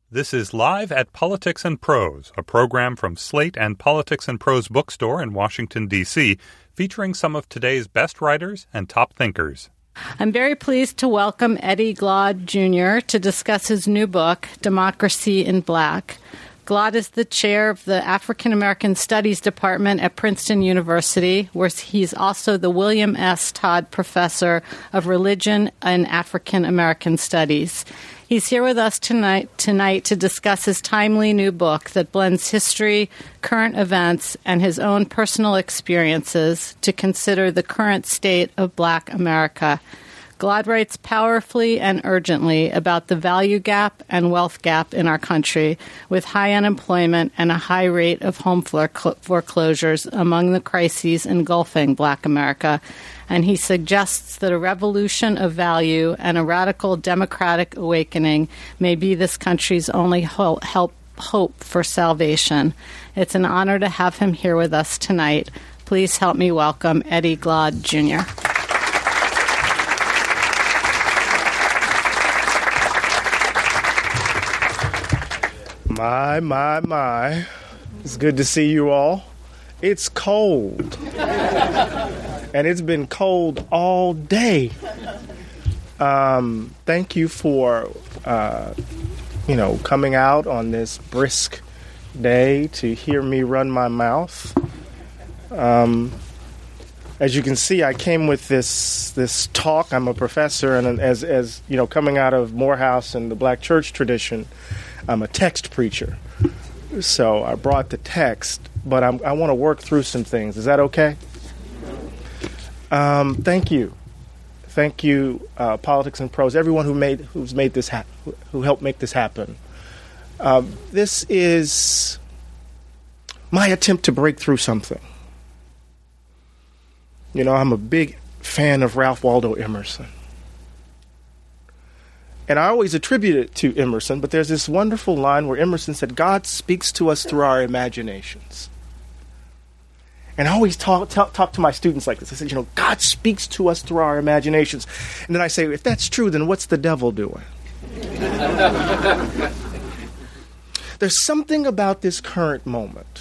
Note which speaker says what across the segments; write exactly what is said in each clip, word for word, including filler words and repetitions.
Speaker 1: This is Live at Politics and Prose, a program from Slate and Politics and Prose bookstore in Washington, D C, featuring some of today's best writers and top thinkers.
Speaker 2: I'm very pleased to welcome Eddie Glaude, Junior to discuss his new book, Democracy in Black. Glaude is the chair of the African American Studies Department at Princeton University, where he's also the William S. Todd Professor of Religion and African American Studies. He's here with us tonight tonight to discuss his timely new book that blends history, current events, and his own personal experiences to consider the current state of Black America. Glaude writes powerfully and urgently about the value gap and wealth gap in our country, with high unemployment and a high rate of home foreclosures among the crises engulfing Black America. And he suggests that a revolution of value and a radical democratic awakening may be this country's only ho- help, hope for salvation. It's an honor to have him here with us tonight. Please help me welcome Eddie Glaude, Junior
Speaker 3: My, my, my. It's good to see you all. It's cold. And it's been cold all day. Um, thank you for, uh, you know, coming out on this brisk day to hear me run my mouth. Um, as you can see, I came with this this talk. I'm a professor, and as as you know, coming out of Morehouse and the Black church tradition, I'm a text preacher. So I brought the text, but I'm, I want to work through some things. Is that okay? Um, thank you, thank you, uh, Politics and Prose. Everyone who made who's made this ha- who helped make this happen. Um, this is my attempt to break through something. You know, I'm a big fan of Ralph Waldo Emerson. And I always attribute it to Emerson, but there's this wonderful line where Emerson said, God speaks to us through our imaginations. And I always talk, talk, talk to my students like this. I said, you know, God speaks to us through our imaginations. And then I say, if that's true, then what's the devil doing? There's something about this current moment.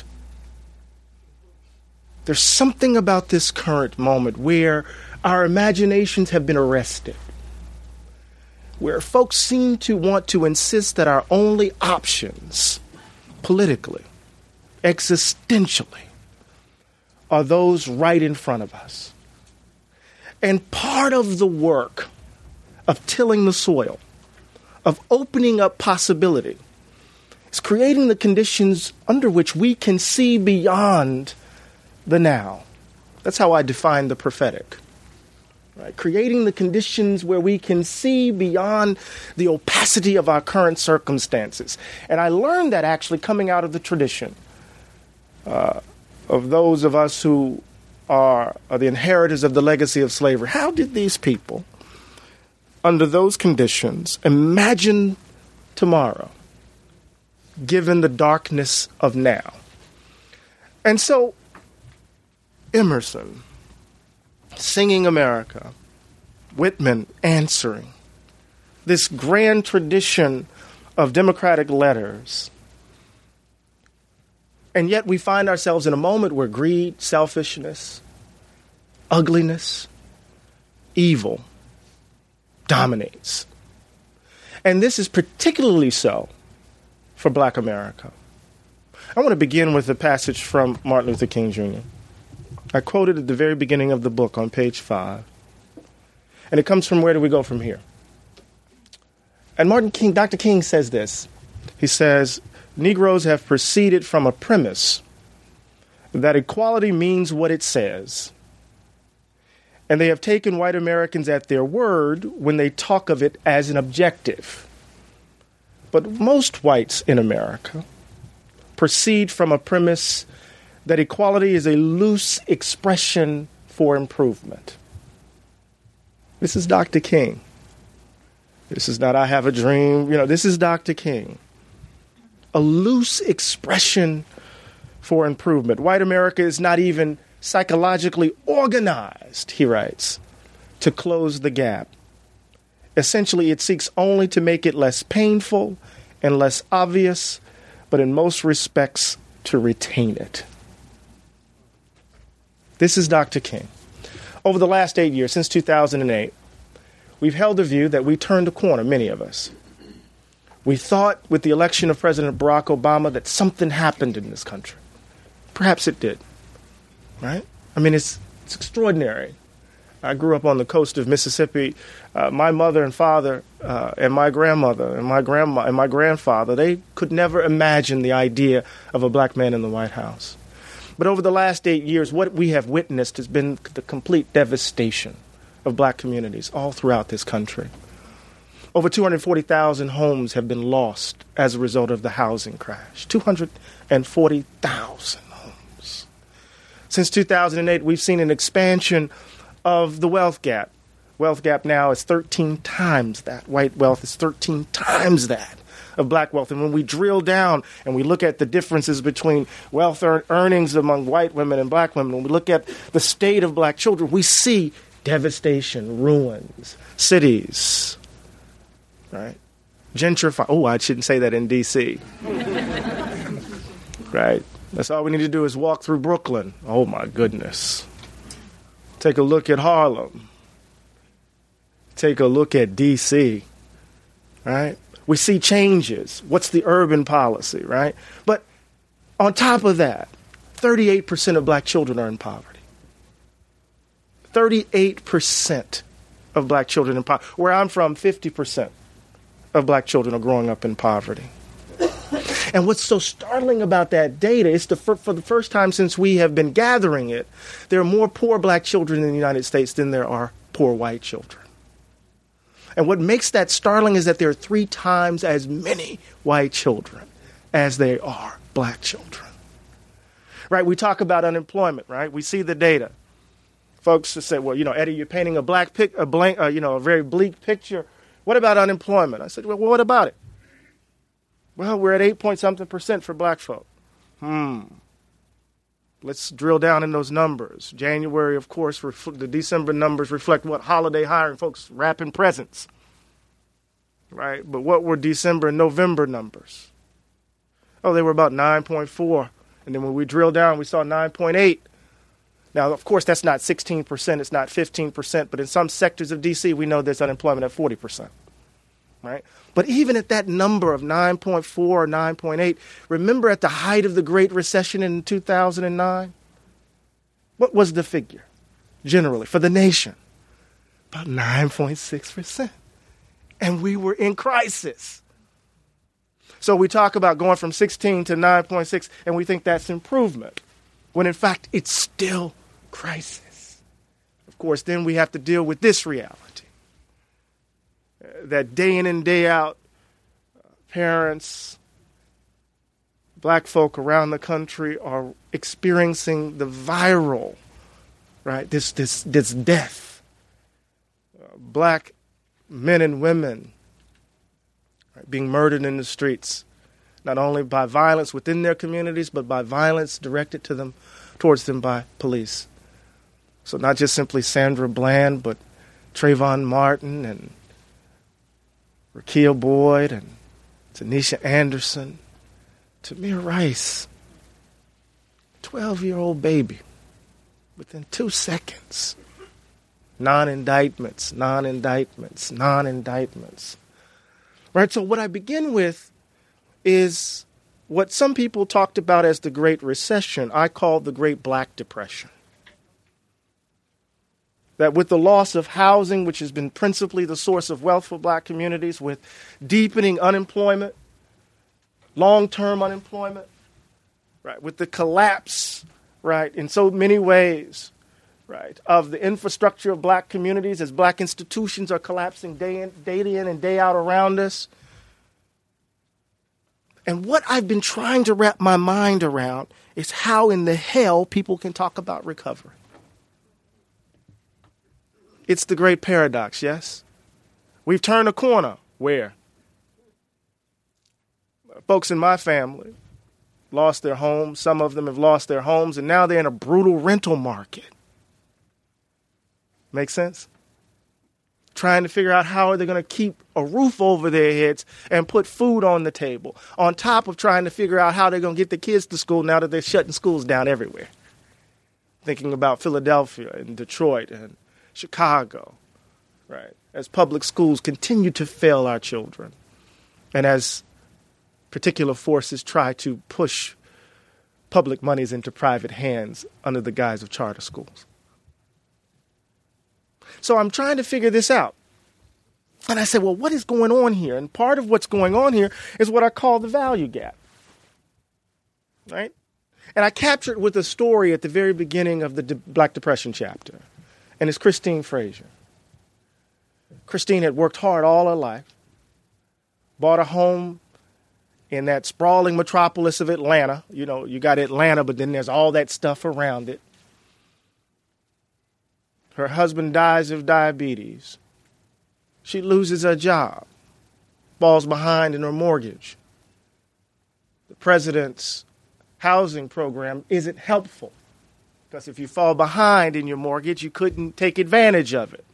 Speaker 3: There's something about this current moment where our imaginations have been arrested, where folks seem to want to insist that our only options, politically, existentially, are those right in front of us. And part of the work of tilling the soil, of opening up possibility, is creating the conditions under which we can see beyond the now. That's how I define the prophetic. Right? Creating the conditions where we can see beyond the opacity of our current circumstances. And I learned that actually coming out of the tradition uh, of those of us who are, are the inheritors of the legacy of slavery. How did these people, under those conditions, imagine tomorrow, given the darkness of now? And so, Emerson, Singing America, Whitman answering, this grand tradition of democratic letters. And yet we find ourselves in a moment where greed, selfishness, ugliness, evil dominates. And this is particularly so for Black America. I want to begin with a passage from Martin Luther King, Junior I quoted at the very beginning of the book on page five. And it comes from where do we go from here? And Martin King, Doctor King says this. He says, Negroes have proceeded from a premise that equality means what it says. And they have taken white Americans at their word when they talk of it as an objective. But most whites in America proceed from a premise that equality is a loose expression for improvement. This is Doctor King. This is not I have a dream. You know, this is Doctor King. A loose expression for improvement. White America is not even psychologically organized, he writes, to close the gap. Essentially, it seeks only to make it less painful and less obvious, but in most respects to retain it. This is Doctor King. Over the last eight years, since two thousand eight, we've held the view that we turned a corner, many of us. We thought with the election of President Barack Obama that something happened in this country. Perhaps it did, right? I mean, it's, it's extraordinary. I grew up on the coast of Mississippi. Uh, my mother and father uh, and my grandmother and my grandma and my grandfather, they could never imagine the idea of a black man in the White House. But over the last eight years, what we have witnessed has been the complete devastation of black communities all throughout this country. Over two hundred forty thousand homes have been lost as a result of the housing crash. two hundred forty thousand homes. Since two thousand eight, we've seen an expansion of the wealth gap. Wealth gap now is thirteen times that. White wealth is thirteen times that of black wealth. And when we drill down and we look at the differences between wealth earn- earnings among white women and black women, when we look at the state of black children, we see devastation, ruins, cities, right? Gentrify. Oh, I shouldn't say that in D C Right? That's all we need to do is walk through Brooklyn. Oh, my goodness. Take a look at Harlem. Take a look at D C, right? We see changes. What's the urban policy, right? But on top of that, thirty-eight percent of black children are in poverty. thirty-eight percent of black children in poverty. Where I'm from, fifty percent of black children are growing up in poverty. And what's so startling about that data is the, for, for the first time since we have been gathering it, there are more poor black children in the United States than there are poor white children. And what makes that startling is that there are three times as many white children as there are black children. Right? We talk about unemployment, right? We see the data. Folks say, well, you know, Eddie, you're painting a black pic, a blank, uh, you know, a very bleak picture. What about unemployment? I said, well, what about it? Well, we're at eight point something percent for black folk. Hmm. Let's drill down in those numbers. January, of course, ref- the December numbers reflect what? Holiday hiring, folks wrapping presents. Right? But what were December and November numbers? Oh, they were about nine point four. And then when we drill down, we saw nine point eight. Now, of course, that's not sixteen percent. It's not fifteen percent. But in some sectors of D C, we know there's unemployment at forty percent. Right? But even at that number of nine point four or nine point eight, remember at the height of the Great Recession in two thousand nine? What was the figure generally for the nation? About nine point six percent. And we were in crisis. So we talk about going from sixteen to nine point six, and we think that's improvement, when in fact it's still crisis. Of course, then we have to deal with this reality. That day in and day out, uh, parents, black folk around the country are experiencing the viral, right, this this this death. Uh, black men and women right, being murdered in the streets, not only by violence within their communities, but by violence directed to them, towards them by police. So not just simply Sandra Bland, but Trayvon Martin and Raquel Boyd and Tanisha Anderson, Tamir Rice, twelve-year-old baby, within two seconds. Non-indictments, non-indictments, non-indictments. Right, so what I begin with is what some people talked about as the Great Recession, I call the Great Black Depression. That with the loss of housing, which has been principally the source of wealth for black communities, with deepening unemployment, long-term unemployment, right, with the collapse, right, in so many ways, right, of the infrastructure of black communities as black institutions are collapsing day in, day in and day out around us. And what I've been trying to wrap my mind around is how in the hell people can talk about recovery. It's the great paradox, yes? We've turned a corner. Where? Folks in my family lost their homes. Some of them have lost their homes, and now they're in a brutal rental market. Make sense? trying to figure out how are they going to keep a roof over their heads and put food on the table, on top of trying to figure out how they're going to get the kids to school now that they're shutting schools down everywhere. Thinking about Philadelphia and Detroit and Chicago, right? As public schools continue to fail our children, and as particular forces try to push public monies into private hands under the guise of charter schools. So I'm trying to figure this out. And I said, well, what is going on here? And part of what's going on here is what I call the value gap. Right? And I captured with a story at the very beginning of the De- Black Depression chapter. And it's Christine Frazier. Christine had worked hard all her life, bought a home in that sprawling metropolis of Atlanta. You know, you got Atlanta, but then there's all that stuff around it. Her husband dies of diabetes. She loses her job, falls behind in her mortgage. The president's housing program isn't helpful because if you fall behind in your mortgage, you couldn't take advantage of it.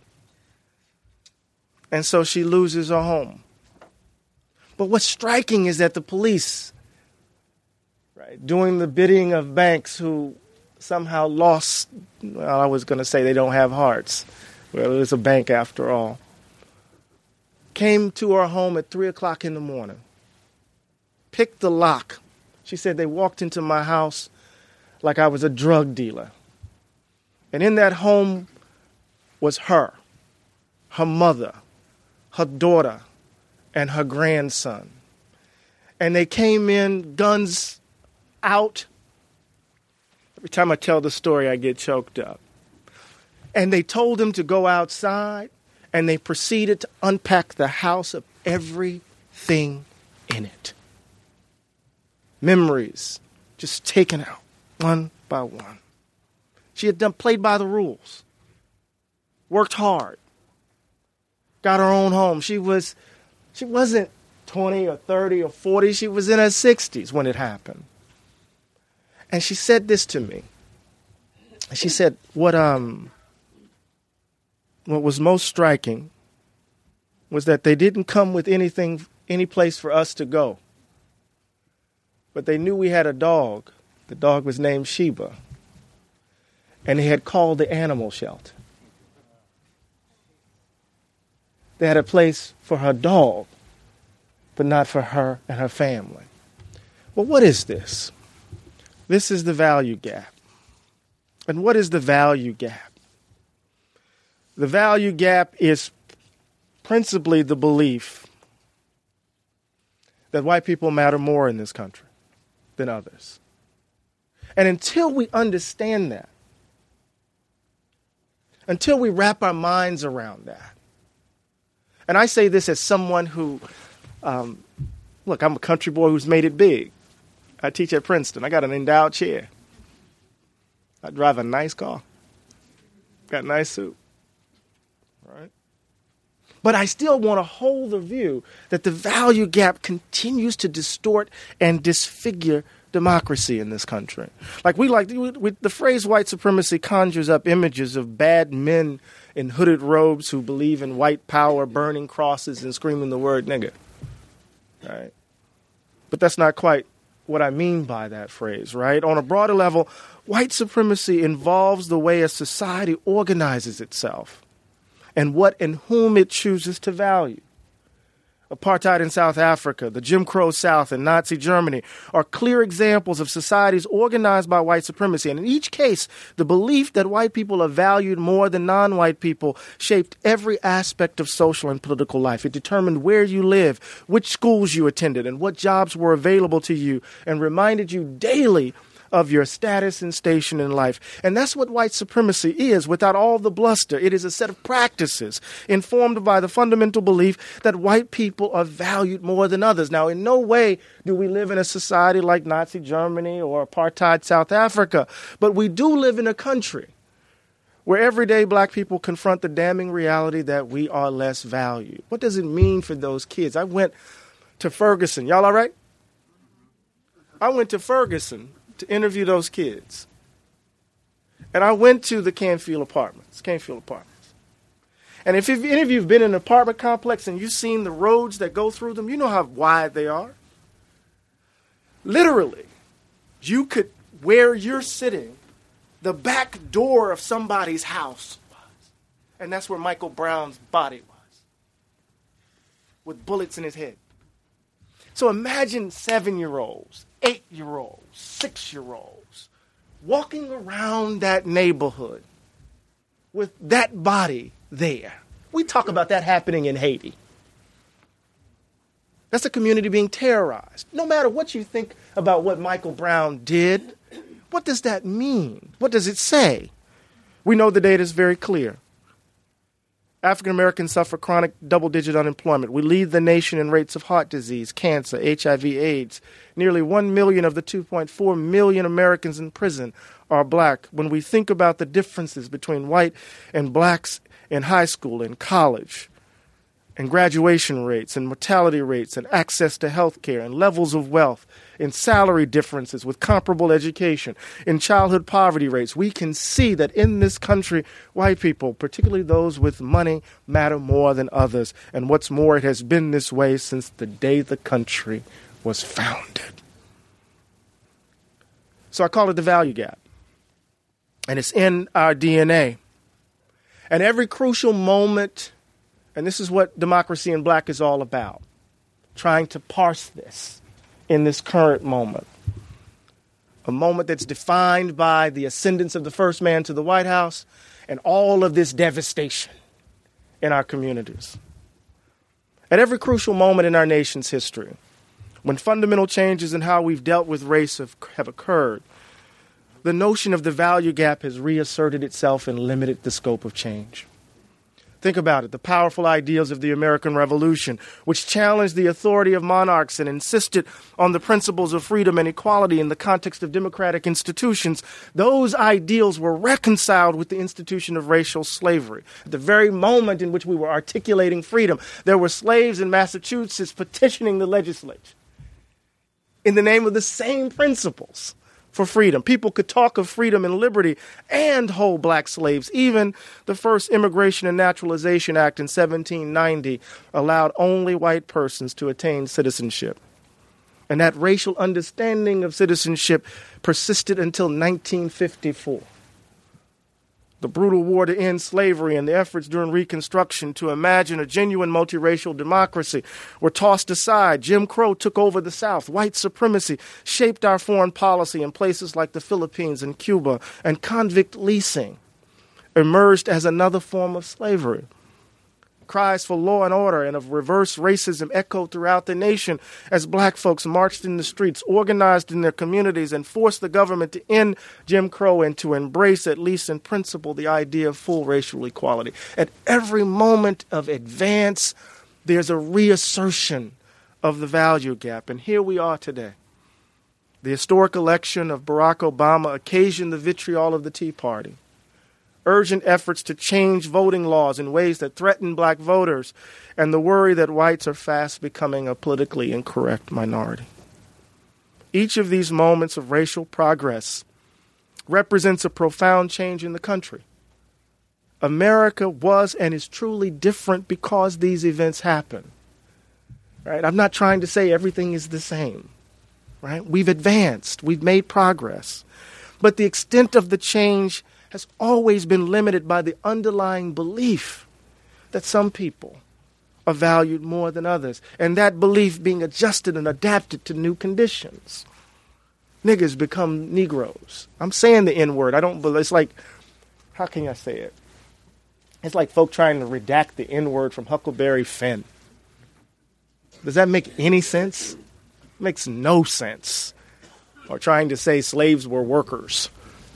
Speaker 3: And so she loses her home. But what's striking is that the police, right, doing the bidding of banks who somehow lost, well, I was going to say they don't have hearts. Well, it's a bank after all. Came to her home at three o'clock in the morning. Picked the lock. She said they walked into my house like I was a drug dealer. And in that home was her, her mother, her daughter, and her grandson. And they came in, guns out. Every time I tell the story, I get choked up. And they told him to go outside, and they proceeded to unpack the house of everything in it. Memories just taken out, one by one. She had done played by the rules, worked hard, got her own home. She was, she wasn't twenty or thirty or forty. She was in her sixties when it happened. And she said this to me. She said, what um, what was most striking was that they didn't come with anything, any place for us to go. But they knew we had a dog. The dog was named Sheba. And they had called the animal shelter. They had a place for her dog, but not for her and her family. Well, what is this? This is the value gap. And what is the value gap? The value gap is principally the belief that white people matter more in this country than others. And until we understand that, until we wrap our minds around that, and I say this as someone who, um, look, I'm a country boy who's made it big. I teach at Princeton. I got an endowed chair. I drive a nice car. Got a nice suit. Right? But I still want to hold the view that the value gap continues to distort and disfigure democracy in this country. Like we like, we, we, the phrase white supremacy conjures up images of bad men in hooded robes who believe in white power, burning crosses and screaming the word nigger. Right? But that's not quite what I mean by that phrase, right? On a broader level, white supremacy involves the way a society organizes itself and what and whom it chooses to value. Apartheid in South Africa, the Jim Crow South, and Nazi Germany are clear examples of societies organized by white supremacy. And in each case, the belief that white people are valued more than non-white people shaped every aspect of social and political life. It determined where you live, which schools you attended, and what jobs were available to you, and reminded you daily of your status and station in life. And that's what white supremacy is without all the bluster. It is a set of practices informed by the fundamental belief that white people are valued more than others. Now, in no way do we live in a society like Nazi Germany or apartheid South Africa, but we do live in a country where every day black people confront the damning reality that we are less valued. What does it mean for those kids? I went to Ferguson. Y'all all right? I went to Ferguson to interview those kids. And I went to the Canfield Apartments, Canfield Apartments. And if any of you have been in an apartment complex and you've seen the roads that go through them, you know how wide they are. Literally, you could, where you're sitting, the back door of somebody's house was. And that's where Michael Brown's body was, with bullets in his head. So imagine seven-year-olds, eight-year-olds, six-year-olds walking around that neighborhood with that body there. We talk about that happening in Haiti. That's a community being terrorized. No matter what you think about what Michael Brown did, what does that mean? What does it say? We know the data is very clear. African Americans suffer chronic double-digit unemployment. We lead the nation in rates of heart disease, cancer, H I V, AIDS. Nearly one million of the two point four million Americans in prison are black. When we think about the differences between white and blacks in high school and college, and graduation rates and mortality rates and access to health care and levels of wealth, in salary differences with comparable education, in childhood poverty rates, we can see that in this country, white people, particularly those with money, matter more than others. And what's more, it has been this way since the day the country was founded. So I call it the value gap. And it's in our D N A. And every crucial moment, and this is what Democracy in Black is all about, trying to parse this in this current moment. A moment that's defined by the ascendance of the first man to the White House and all of this devastation in our communities. At every crucial moment in our nation's history, when fundamental changes in how we've dealt with race have, have occurred, the notion of the value gap has reasserted itself and limited the scope of change. Think about it. The powerful ideals of the American Revolution, which challenged the authority of monarchs and insisted on the principles of freedom and equality in the context of democratic institutions, those ideals were reconciled with the institution of racial slavery. At the very moment in which we were articulating freedom, there were slaves in Massachusetts petitioning the legislature in the name of the same principles for freedom. People could talk of freedom and liberty and hold black slaves. Even the first Immigration and Naturalization Act in seventeen ninety allowed only white persons to attain citizenship. And that racial understanding of citizenship persisted until nineteen fifty-four. The brutal war to end slavery and the efforts during Reconstruction to imagine a genuine multiracial democracy were tossed aside. Jim Crow took over the South. White supremacy shaped our foreign policy in places like the Philippines and Cuba. And convict leasing emerged as another form of slavery. Cries for law and order and of reverse racism echoed throughout the nation as black folks marched in the streets, organized in their communities, and forced the government to end Jim Crow and to embrace, at least in principle, the idea of full racial equality. At every moment of advance, there's a reassertion of the value gap. And here we are today. The historic election of Barack Obama occasioned the vitriol of the Tea Party. Urgent efforts to change voting laws in ways that threaten black voters, and the worry that whites are fast becoming a politically incorrect minority. Each of these moments of racial progress represents a profound change in the country. America was and is truly different because these events happen. Right? I'm not trying to say everything is the same. Right? We've advanced. We've made progress. But the extent of the change has always been limited by the underlying belief that some people are valued more than others, and that belief being adjusted and adapted to new conditions. Niggas become Negroes. I'm saying the N-word. I don't believe, it's like, how can I say it? It's like folk trying to redact the N-word from Huckleberry Finn. Does that make any sense? It makes no sense. Or trying to say slaves were workers.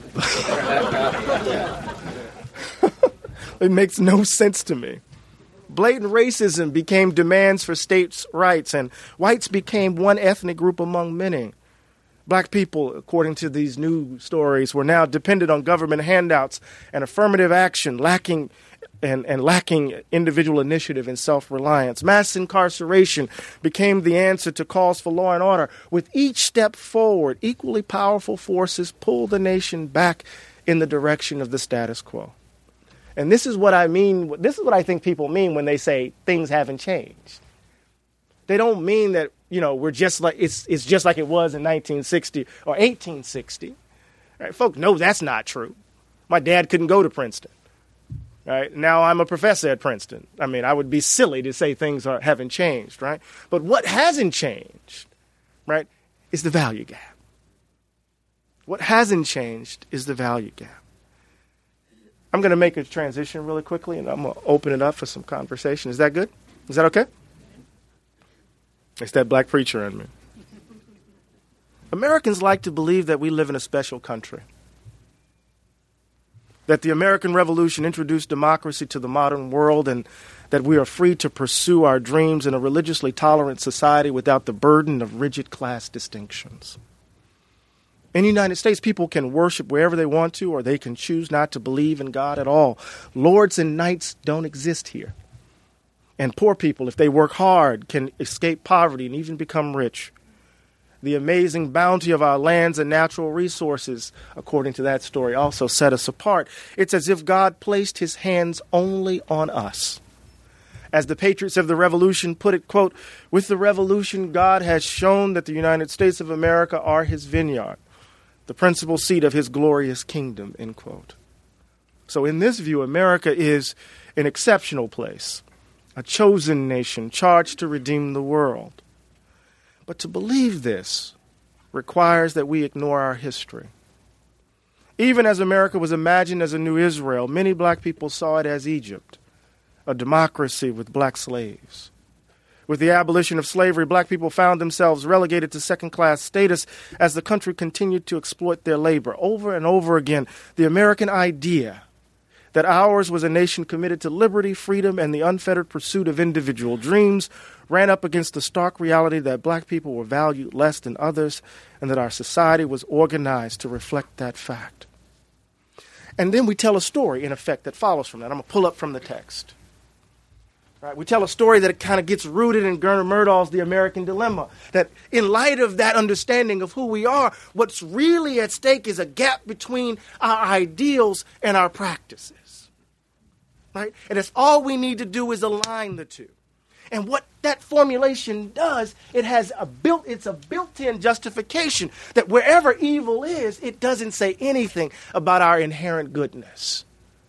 Speaker 3: It makes no sense to me. Blatant racism became demands for states' rights, and whites became one ethnic group among many. Black people, according to these new stories, were now dependent on government handouts and affirmative action, lacking and, and lacking individual initiative and self-reliance. Mass incarceration became the answer to calls for law and order. With each step forward, equally powerful forces pulled the nation back in the direction of the status quo. And this is what I mean. This is what I think people mean when they say things haven't changed. They don't mean that, you know, we're just like it's it's just like it was in nineteen sixty or eighteen sixty. Right? Folks know that's not true. My dad couldn't go to Princeton. Right? Now I'm a professor at Princeton. I mean, I would be silly to say things are, haven't changed, right? But what hasn't changed, right, is the value gap. What hasn't changed is the value gap. I'm going to make a transition really quickly, and I'm going to open it up for some conversation. Is that good? Is that okay? It's that black preacher in me. Americans like to believe that we live in a special country, that the American Revolution introduced democracy to the modern world, and that we are free to pursue our dreams in a religiously tolerant society without the burden of rigid class distinctions. In the United States, people can worship wherever they want to, or they can choose not to believe in God at all. Lords and knights don't exist here. And poor people, if they work hard, can escape poverty and even become rich. The amazing bounty of our lands and natural resources, according to that story, also set us apart. It's as if God placed his hands only on us. As the patriots of the Revolution put it, quote, "With the Revolution, God has shown that the United States of America are his vineyard, the principal seat of his glorious kingdom," end quote. So in this view, America is an exceptional place, a chosen nation charged to redeem the world. But to believe this requires that we ignore our history. Even as America was imagined as a new Israel, many black people saw it as Egypt, a democracy with black slaves. With the abolition of slavery, black people found themselves relegated to second-class status as the country continued to exploit their labor. Over and over again, the American idea that ours was a nation committed to liberty, freedom, and the unfettered pursuit of individual dreams ran up against the stark reality that black people were valued less than others and that our society was organized to reflect that fact. And then we tell a story, in effect, that follows from that. I'm going to pull up from the text. Right, we tell a story that it kind of gets rooted in Gernot Myrdal's The American Dilemma, that in light of that understanding of who we are, what's really at stake is a gap between our ideals and our practices. Right? And it's all we need to do is align the two. And what that formulation does, it has a built, it's a built-in justification that wherever evil is, it doesn't say anything about our inherent goodness.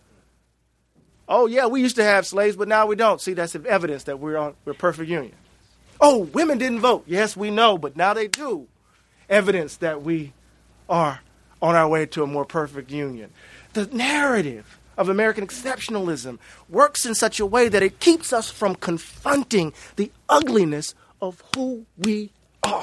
Speaker 3: Oh, yeah, we used to have slaves, but now we don't. See, that's evidence that we're on we're perfect union. Oh, women didn't vote. Yes, we know, but now they do. Evidence that we are on our way to a more perfect union. The narrative of American exceptionalism works in such a way that it keeps us from confronting the ugliness of who we are.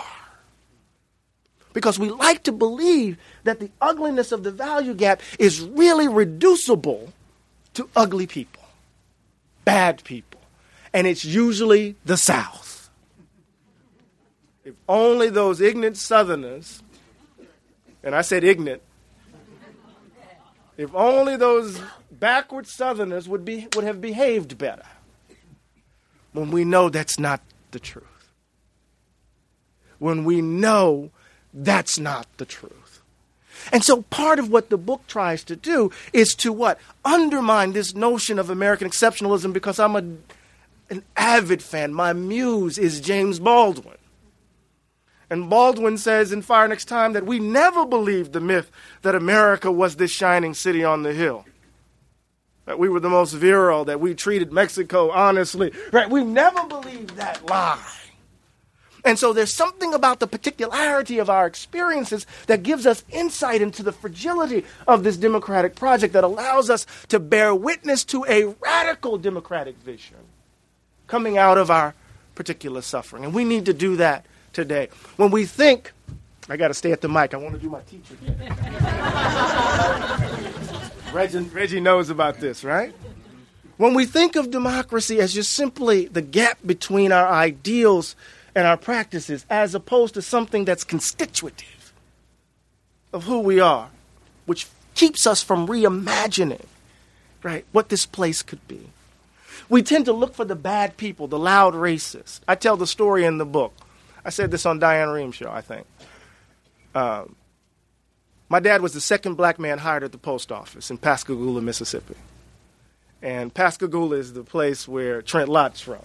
Speaker 3: Because we like to believe that the ugliness of the value gap is really reducible to ugly people, bad people. And it's usually the South. If only those ignorant Southerners, and I said ignorant, if only those backward Southerners would be would have behaved better, when we know that's not the truth. When we know that's not the truth. And so part of what the book tries to do is to what? Undermine this notion of American exceptionalism, because I'm a, an avid fan. My muse is James Baldwin. And Baldwin says in Fire Next Time that we never believed the myth that America was this shining city on the hill. That we were the most virile, that we treated Mexico honestly. Right? We never believed that lie. And so there's something about the particularity of our experiences that gives us insight into the fragility of this democratic project that allows us to bear witness to a radical democratic vision coming out of our particular suffering. And we need to do that today. When we think, I got to stay at the mic. I want to do my teacher here. Reggie, Reggie knows about this, right? When we think of democracy as just simply the gap between our ideals and our practices, as opposed to something that's constitutive of who we are, which keeps us from reimagining, right, what this place could be. We tend to look for the bad people, the loud racists. I tell the story in the book. I said this on Diane Reham's show, I think. Um, my dad was the second black man hired at the post office in Pascagoula, Mississippi. And Pascagoula is the place where Trent Lott's from.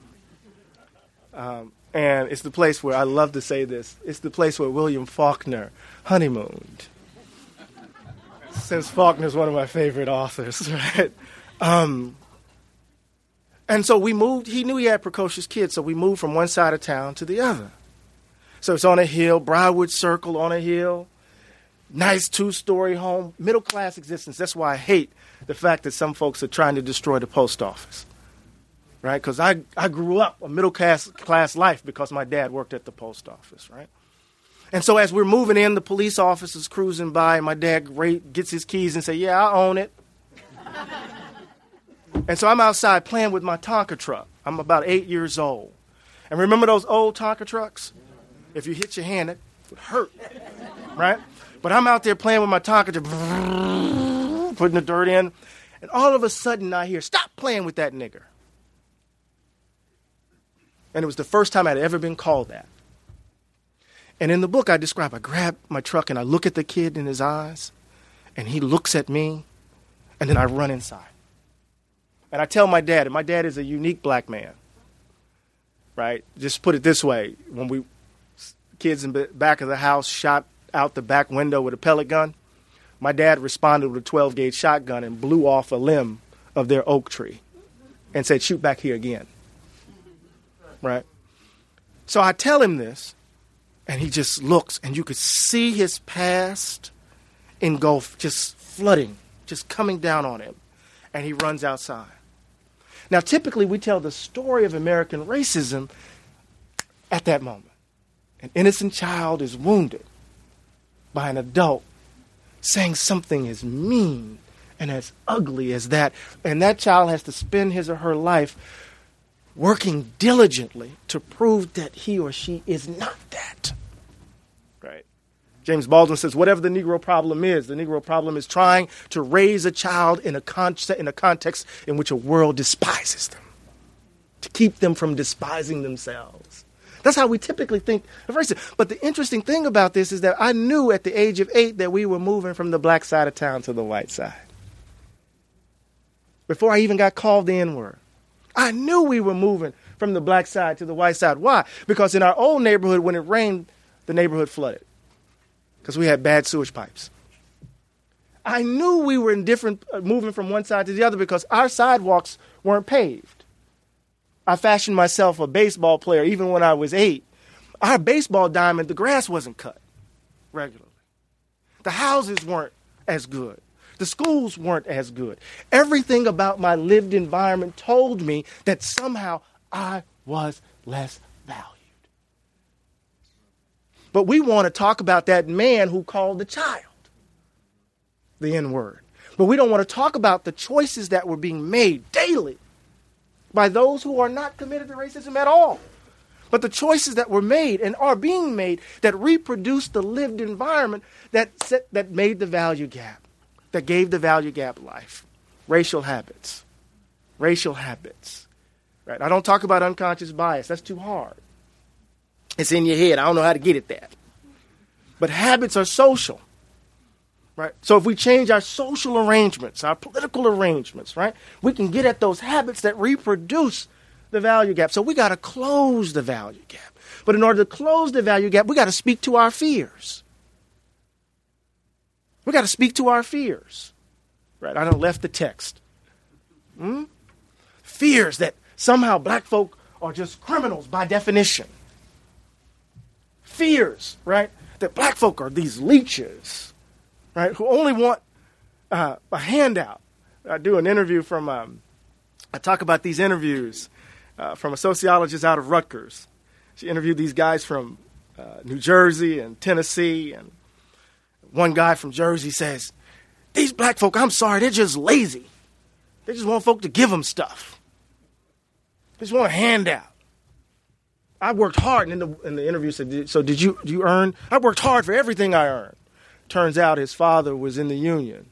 Speaker 3: Um, and it's the place where, I love to say this, it's the place where William Faulkner honeymooned. Since Faulkner's one of my favorite authors, right? Um, and so we moved, he knew he had precocious kids, so we moved from one side of town to the other. So it's on a hill, Briarwood Circle on a hill, nice two-story home, middle-class existence. That's why I hate the fact that some folks are trying to destroy the post office, right? Because I, I grew up a middle-class class life because my dad worked at the post office, right? And so as we're moving in, the police officers cruising by, and my dad gets his keys and say, yeah, I own it. And so I'm outside playing with my Tonka truck. I'm about eight years old. And remember those old Tonka trucks? If you hit your hand, it would hurt, right? But I'm out there playing with my Tonka truck, putting the dirt in. And all of a sudden I hear, stop playing with that nigger. And it was the first time I'd ever been called that. And in the book I describe, I grab my truck and I look at the kid in his eyes, and he looks at me, and then I run inside. And I tell my dad, and my dad is a unique black man, right? Just put it this way, when we, kids in the back of the house shot out the back window with a pellet gun, my dad responded with a twelve gauge shotgun and blew off a limb of their oak tree and said, shoot back here again, right? So I tell him this, and he just looks, and you could see his past engulf, just flooding, just coming down on him. And he runs outside. Now, typically, we tell the story of American racism at that moment. An innocent child is wounded by an adult saying something as mean and as ugly as that. And that child has to spend his or her life working diligently to prove that he or she is not that. Right? James Baldwin says, whatever the Negro problem is, the Negro problem is trying to raise a child in a, con- in a context in which a world despises them, to keep them from despising themselves. That's how we typically think of racism. But the interesting thing about this is that I knew at the age of eight that we were moving from the black side of town to the white side. Before I even got called the N-word. I knew we were moving from the black side to the white side. Why? Because in our old neighborhood, when it rained, the neighborhood flooded. Because we had bad sewage pipes. I knew we were in different, uh, moving from one side to the other because our sidewalks weren't paved. I fashioned myself a baseball player even when I was eight. Our baseball diamond, the grass wasn't cut regularly. The houses weren't as good. The schools weren't as good. Everything about my lived environment told me that somehow I was less valued. But we want to talk about that man who called the child the N-word. But we don't want to talk about the choices that were being made daily by those who are not committed to racism at all. But the choices that were made and are being made that reproduce the lived environment that set, that made the value gap, that gave the value gap life. Racial habits. Racial habits. Right? I don't talk about unconscious bias. That's too hard. It's in your head. I don't know how to get at that. But habits are social. Right? So if we change our social arrangements, our political arrangements, right, we can get at those habits that reproduce the value gap. So we got to close the value gap. But in order to close the value gap, we got to speak to our fears. We got to speak to our fears. Right? I done left the text. Hmm? Fears that somehow black folk are just criminals by definition. Fears, right, that black folk are these leeches, right, who only want uh, a handout. I do an interview from, um, I talk about these interviews uh, from a sociologist out of Rutgers. She interviewed these guys from uh, New Jersey and Tennessee, and one guy from Jersey says, these black folk, I'm sorry, they're just lazy. They just want folk to give them stuff. They just want a handout. I worked hard, and in the, in the interview said, so did you, did you earn? I worked hard for everything I earned. Turns out his father was in the union.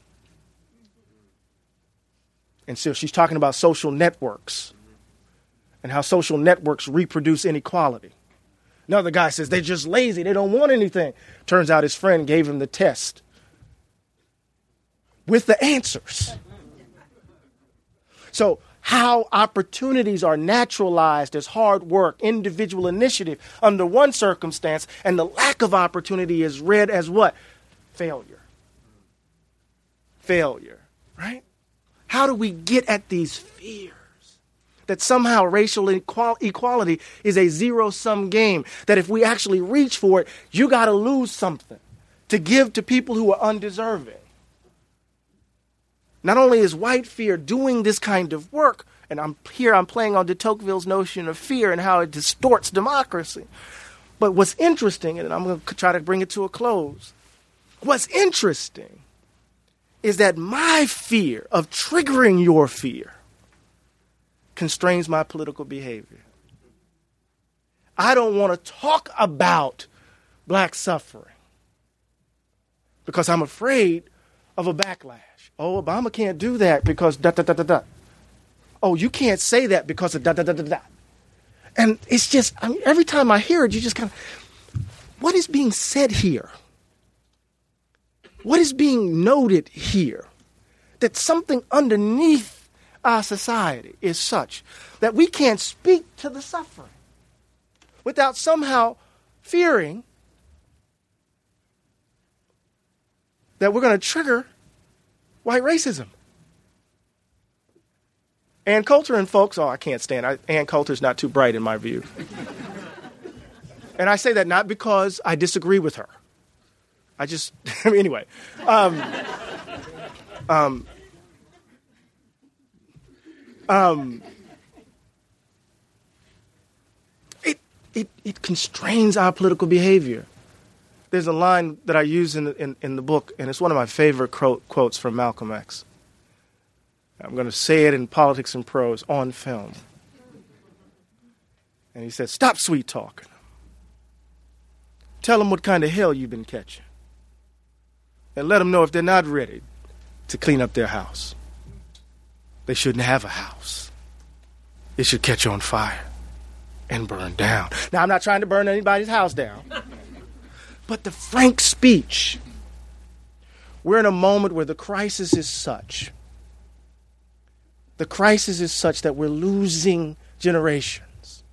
Speaker 3: And so she's talking about social networks and how social networks reproduce inequality. Another guy says, they're just lazy. They don't want anything. Turns out his friend gave him the test with the answers. So how opportunities are naturalized as hard work, individual initiative under one circumstance, and the lack of opportunity is read as what? Failure. Failure, right? How do we get at these fears? That somehow racial equal- equality is a zero-sum game. That if we actually reach for it, you got to lose something to give to people who are undeserving. Not only is white fear doing this kind of work, and I'm here I'm playing on de Tocqueville's notion of fear and how it distorts democracy. But what's interesting, and I'm going to try to bring it to a close, what's interesting is that my fear of triggering your fear constrains my political behavior. I don't want to talk about black suffering because I'm afraid of a backlash. Oh, Obama can't do that because da da da da da. Oh, you can't say that because of da da da da da. And it's just, I mean, every time I hear it, you just kind of, what is being said here? What is being noted here? That something underneath our society is such that we can't speak to the suffering without somehow fearing that we're going to trigger white racism. Ann Coulter and folks, oh, I can't stand it. Ann Coulter's not too bright in my view. And I say that not because I disagree with her. I just, I mean, anyway. Um, um, um, it, it, it constrains our political behavior. There's a line that I use in the, in, in the book, and it's one of my favorite quote, quotes from Malcolm X. I'm going to say it in Politics and Prose on film. And he said, stop sweet talking. Tell them what kind of hell you've been catching. And let them know if they're not ready to clean up their house. They shouldn't have a house. It should catch on fire and burn down. Now, I'm not trying to burn anybody's house down. But the frank speech, we're in a moment where the crisis is such. The crisis is such that we're losing generations.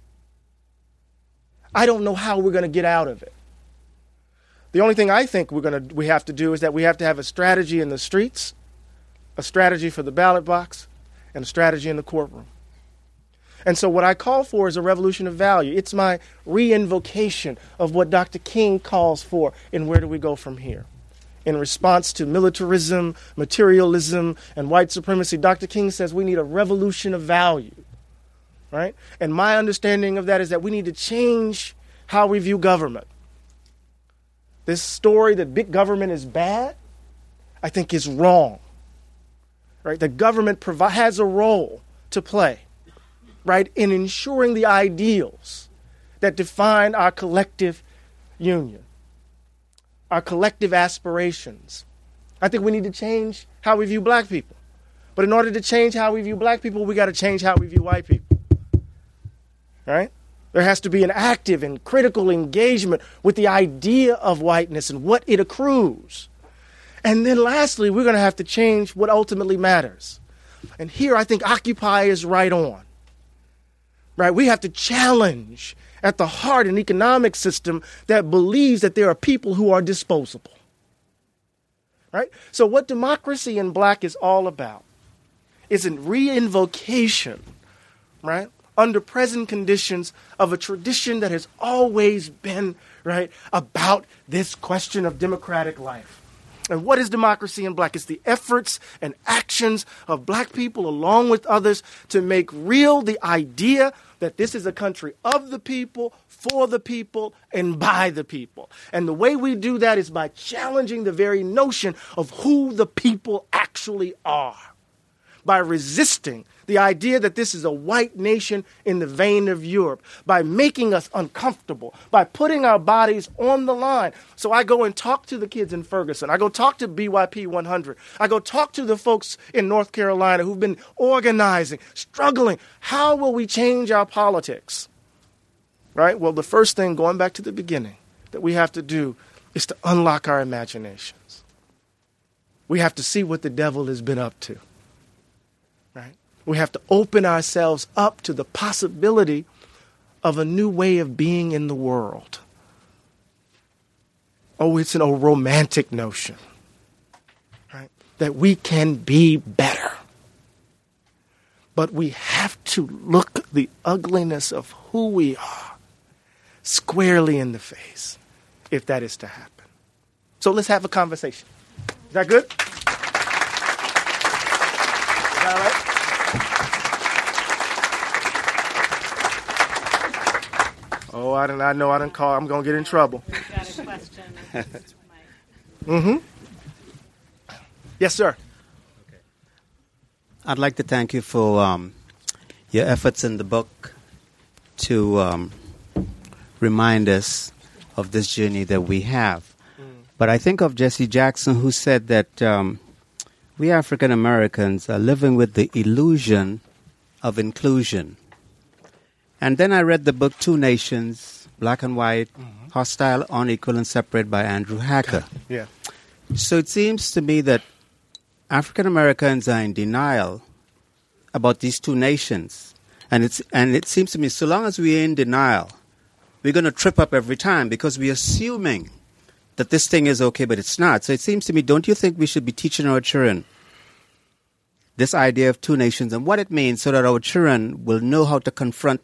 Speaker 3: I don't know how we're going to get out of it. The only thing I think we're going to we have to do is that we have to have a strategy in the streets, a strategy for the ballot box, and a strategy in the courtroom. And so what I call for is a revolution of value. It's my re-invocation of what Doctor King calls for in Where Do We Go From Here? In response to militarism, materialism, and white supremacy, Doctor King says we need a revolution of value, right? And my understanding of that is that we need to change how we view government. This story that big government is bad, I think is wrong, right? The government provi- has a role to play, right, in ensuring the ideals that define our collective union, our collective aspirations. I think we need to change how we view black people. But in order to change how we view black people, we got to change how we view white people, right? There has to be an active and critical engagement with the idea of whiteness and what it accrues. And then lastly, we're going to have to change what ultimately matters. And here I think Occupy is right on. Right? We have to challenge at the heart an economic system that believes that there are people who are disposable. Right? So what Democracy in Black is all about is a re-invocation, right, under present conditions of a tradition that has always been, right, about this question of democratic life. And what is Democracy in Black? It's the efforts and actions of black people along with others to make real the idea that this is a country of the people, for the people, and by the people. And the way we do that is by challenging the very notion of who the people actually are, by resisting the idea that this is a white nation in the vein of Europe, by making us uncomfortable, by putting our bodies on the line. So I go and talk to the kids in Ferguson. I go talk to B Y P one hundred. I go talk to the folks in North Carolina who've been organizing, struggling. How will we change our politics? Right? Well, the first thing, going back to the beginning, that we have to do is to unlock our imaginations. We have to see what the devil has been up to. Right? We have to open ourselves up to the possibility of a new way of being in the world. Oh, it's an, a romantic notion, right? That we can be better. But we have to look the ugliness of who we are squarely in the face if that is to happen. So let's have a conversation. Is that good? Is that all right? Oh, I don't. I know I didn't call. I'm gonna get in trouble.
Speaker 2: We've got a question.
Speaker 3: Mm-hmm. Yes, sir.
Speaker 4: I'd like to thank you for um, your efforts in the book to um, remind us of this journey that we have. Mm. But I think of Jesse Jackson, who said that um, we African Americans are living with the illusion of inclusion. And then I read the book Two Nations, Black and White, mm-hmm. Hostile, Unequal, and Separate by Andrew Hacker.
Speaker 3: Yeah.
Speaker 4: So it seems to me that African Americans are in denial about these two nations. And it's and it seems to me so long as we're in denial, we're going to trip up every time because we're assuming that this thing is okay, but it's not. So it seems to me, don't you think we should be teaching our children this idea of two nations and what it means so that our children will know how to confront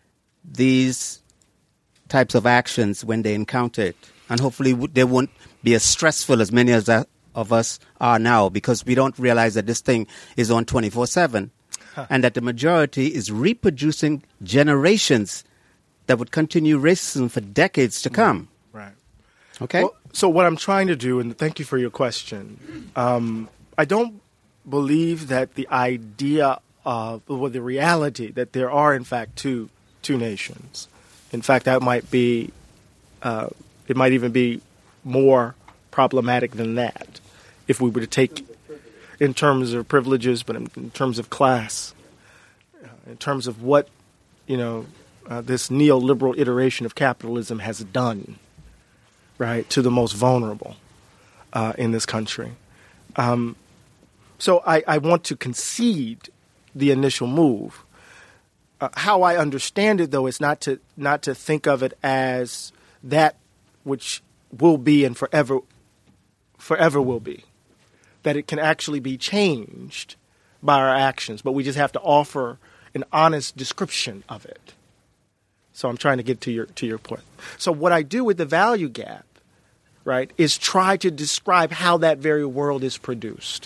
Speaker 4: these types of actions when they encounter it? And hopefully they won't be as stressful as many as that of us are now, because we don't realize that this thing is on twenty-four seven huh. and that the majority is reproducing generations that would continue racism for decades to come.
Speaker 3: Right.
Speaker 4: Okay?
Speaker 3: Well, so what I'm trying to do, and thank you for your question, um, I don't believe that the idea of, or the reality that there are, in fact, two two nations. In fact, that might be, uh, it might even be more problematic than that if we were to take in terms of privileges, but in, in terms of class, uh, in terms of what, you know, uh, this neoliberal iteration of capitalism has done, right, to the most vulnerable uh, in this country. Um, so I, I want to concede the initial move. Uh, how I understand it, though, is not to not to think of it as that which will be and forever forever will be. That it can actually be changed by our actions, but we just have to offer an honest description of it. So I'm trying to get to your to your point. So what I do with the value gap, right, is try to describe how that very world is produced.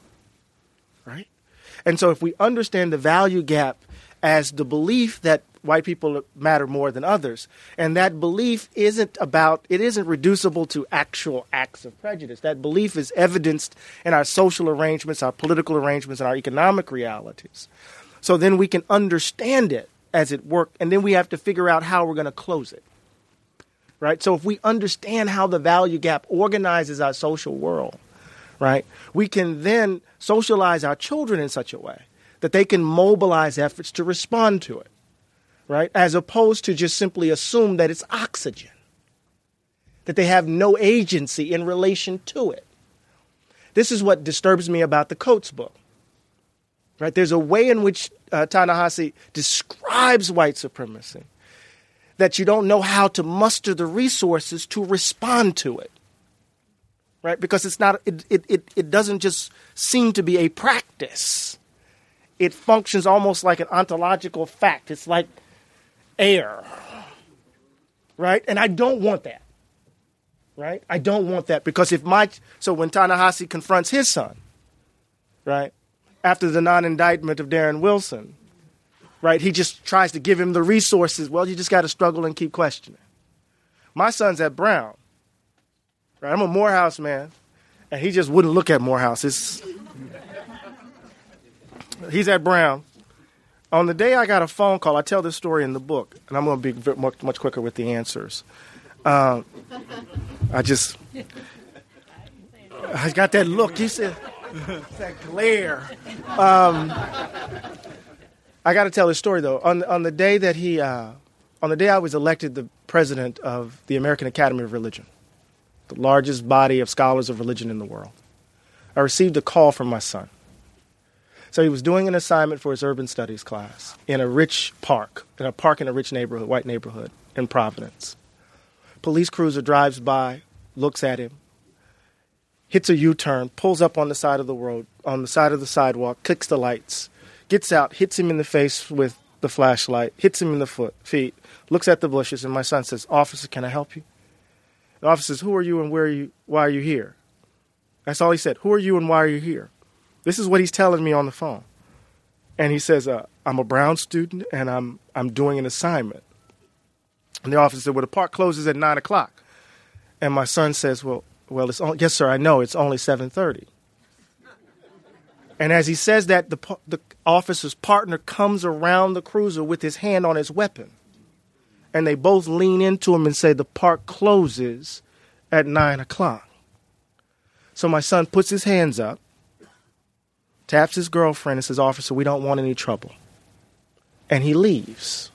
Speaker 3: Right? And so if we understand the value gap as the belief that white people matter more than others, and that belief isn't about, it isn't reducible to actual acts of prejudice. That belief is evidenced in our social arrangements, our political arrangements, and our economic realities. So then we can understand it as it works, and then we have to figure out how we're going to close it. Right? So if we understand how the value gap organizes our social world, right, we can then socialize our children in such a way that they can mobilize efforts to respond to it, right, as opposed to just simply assume that it's oxygen, that they have no agency in relation to it. This is what disturbs me about the Coates book, right? There's a way in which uh, Ta-Nehisi describes white supremacy that you don't know how to muster the resources to respond to it, right? Because it's not, it, it, it, it doesn't just seem to be a practice. It functions almost like an ontological fact. It's like air, right? And I don't want that, right? I don't want that because if my, so when Ta-Nehisi confronts his son, right, after the non-indictment of Darren Wilson, right, he just tries to give him the resources. Well, you just got to struggle and keep questioning. My son's at Brown, right? I'm a Morehouse man, and he just wouldn't look at Morehouse. It's, he's at Brown. On the day I got a phone call, I tell this story in the book, and I'm going to be much, much quicker with the answers. Uh, I just, I got that look. You said, that glare. Um, I got to tell this story, though. On, on the day that he, uh, on the day I was elected the president of the American Academy of Religion, the largest body of scholars of religion in the world, I received a call from my son So he was doing an assignment for his urban studies class in a rich park, in a park in a rich neighborhood, white neighborhood in Providence. Police cruiser drives by, looks at him, hits a U-turn, pulls up on the side of the road, on the side of the sidewalk, clicks the lights, gets out, hits him in the face with the flashlight, hits him in the foot, feet, looks at the bushes, and my son says, "Officer, can I help you?" The officer says, "Who are you and where are you? Why are you here?" That's all he said. "Who are you and why are you here?" This is what he's telling me on the phone. And he says, uh, "I'm a Brown student and I'm I'm doing an assignment." And the officer said, "Well, the park closes at nine o'clock." And my son says, "Well, well, it's only, yes, sir, I know, it's only seven thirty." And as he says that, the the officer's partner comes around the cruiser with his hand on his weapon. And they both lean into him and say, "The park closes at nine o'clock." So my son puts his hands up, taps his girlfriend and says, "Officer, we don't want any trouble." And he leaves.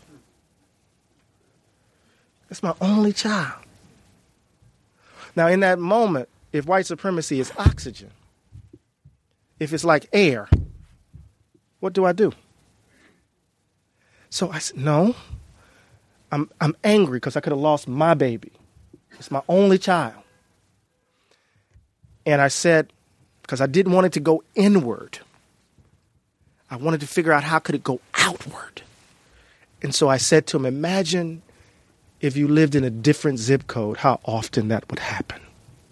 Speaker 3: That's my only child. Now, in that moment, if white supremacy is oxygen, if it's like air, what do I do? So I said, no, I'm, I'm angry because I could have lost my baby. It's my only child. And I said, because I didn't want it to go inward, I wanted to figure out how could it go outward. And so I said to him, imagine if you lived in a different zip code, how often that would happen.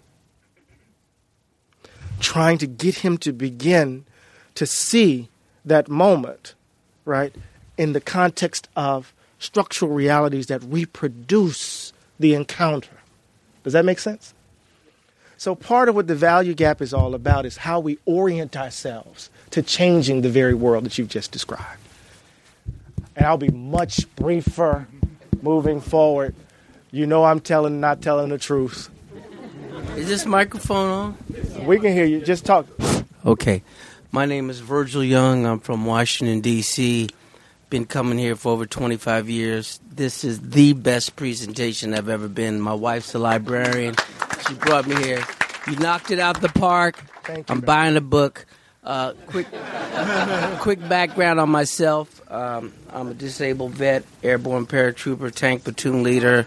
Speaker 3: Trying to get him to begin to see that moment, right, in the context of structural realities that reproduce the encounter. Does that make sense? So part of what the value gap is all about is how we orient ourselves to changing the very world that you've just described. And I'll be much briefer moving forward. You know I'm telling, not telling the truth.
Speaker 5: Is this microphone on?
Speaker 3: We can hear you. Just talk.
Speaker 5: Okay. My name is Virgil Young. I'm from Washington, D C Been coming here for over twenty-five years. This is the best presentation I've ever been. My wife's a librarian. She brought me here. You knocked it out the park.
Speaker 3: Thank you,
Speaker 5: I'm
Speaker 3: man.
Speaker 5: buying a book. Uh, quick, quick background on myself. Um, I'm a disabled vet, airborne paratrooper, tank platoon leader.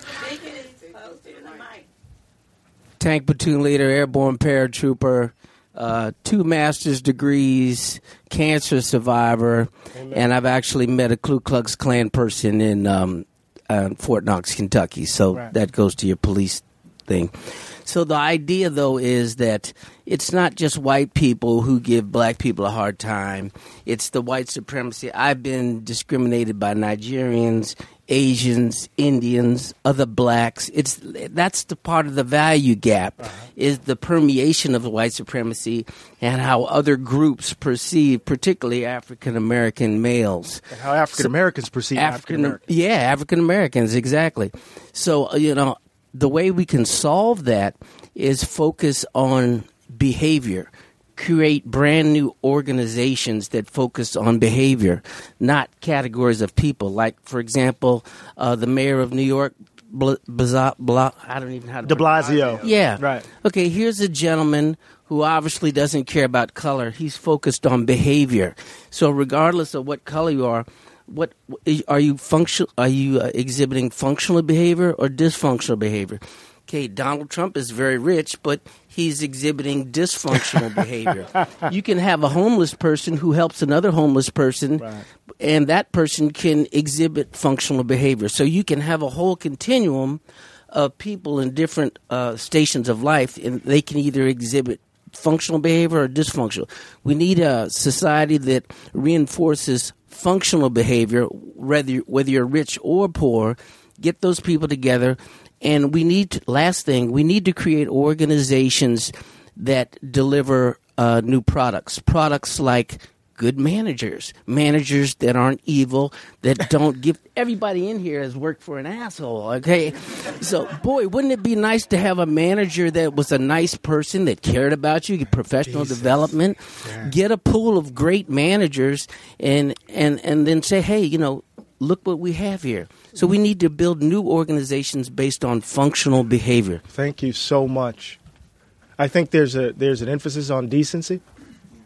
Speaker 5: Tank platoon leader, airborne paratrooper, uh, two master's degrees, cancer survivor, Amen. And I've actually met a Ku Klux Klan person in um, uh, Fort Knox, Kentucky. So
Speaker 3: right.
Speaker 5: That goes to your police thing. So the idea, though, is that it's not just white people who give black people a hard time. It's the white supremacy. I've been discriminated by Nigerians, Asians, Indians, other blacks. It's that's the part of the value gap, uh-huh. is the permeation of the white supremacy and how other groups perceive, particularly African American males.
Speaker 3: And how African Americans so, perceive African Americans.
Speaker 5: Yeah, African Americans, exactly. So, you know, the way we can solve that is focus on behavior. Create brand new organizations that focus on behavior, not categories of people. Like, for example, uh, the mayor of New York, Bla, Bla, Bla, I don't even know how to
Speaker 3: De Blasio.
Speaker 5: Yeah.
Speaker 3: Right.
Speaker 5: Okay, here's a gentleman who obviously doesn't care about color. He's focused on behavior. So regardless of what color you are, what are you function? Are you uh, exhibiting functional behavior or dysfunctional behavior? Okay, Donald Trump is very rich, but he's exhibiting dysfunctional behavior. You can have a homeless person who helps another homeless person, right. and that person can exhibit functional behavior. So you can have a whole continuum of people in different uh, stations of life, and they can either exhibit functional behavior or dysfunctional. We need a society that reinforces functional behavior, whether whether you're rich or poor. Get those people together. And we need, to, last thing, we need to create organizations that deliver uh, new products. Products like good managers, managers that aren't evil, that don't give. Everybody in here has worked for an asshole, okay? So, boy, wouldn't it be nice to have a manager that was a nice person, that cared about you, get professional Jesus. development, yeah. get a pool of great managers, and, and, and then say, hey, you know, look what we have here. So we need to build new organizations based on functional behavior.
Speaker 3: Thank you so much. I think there's a there's an emphasis on decency.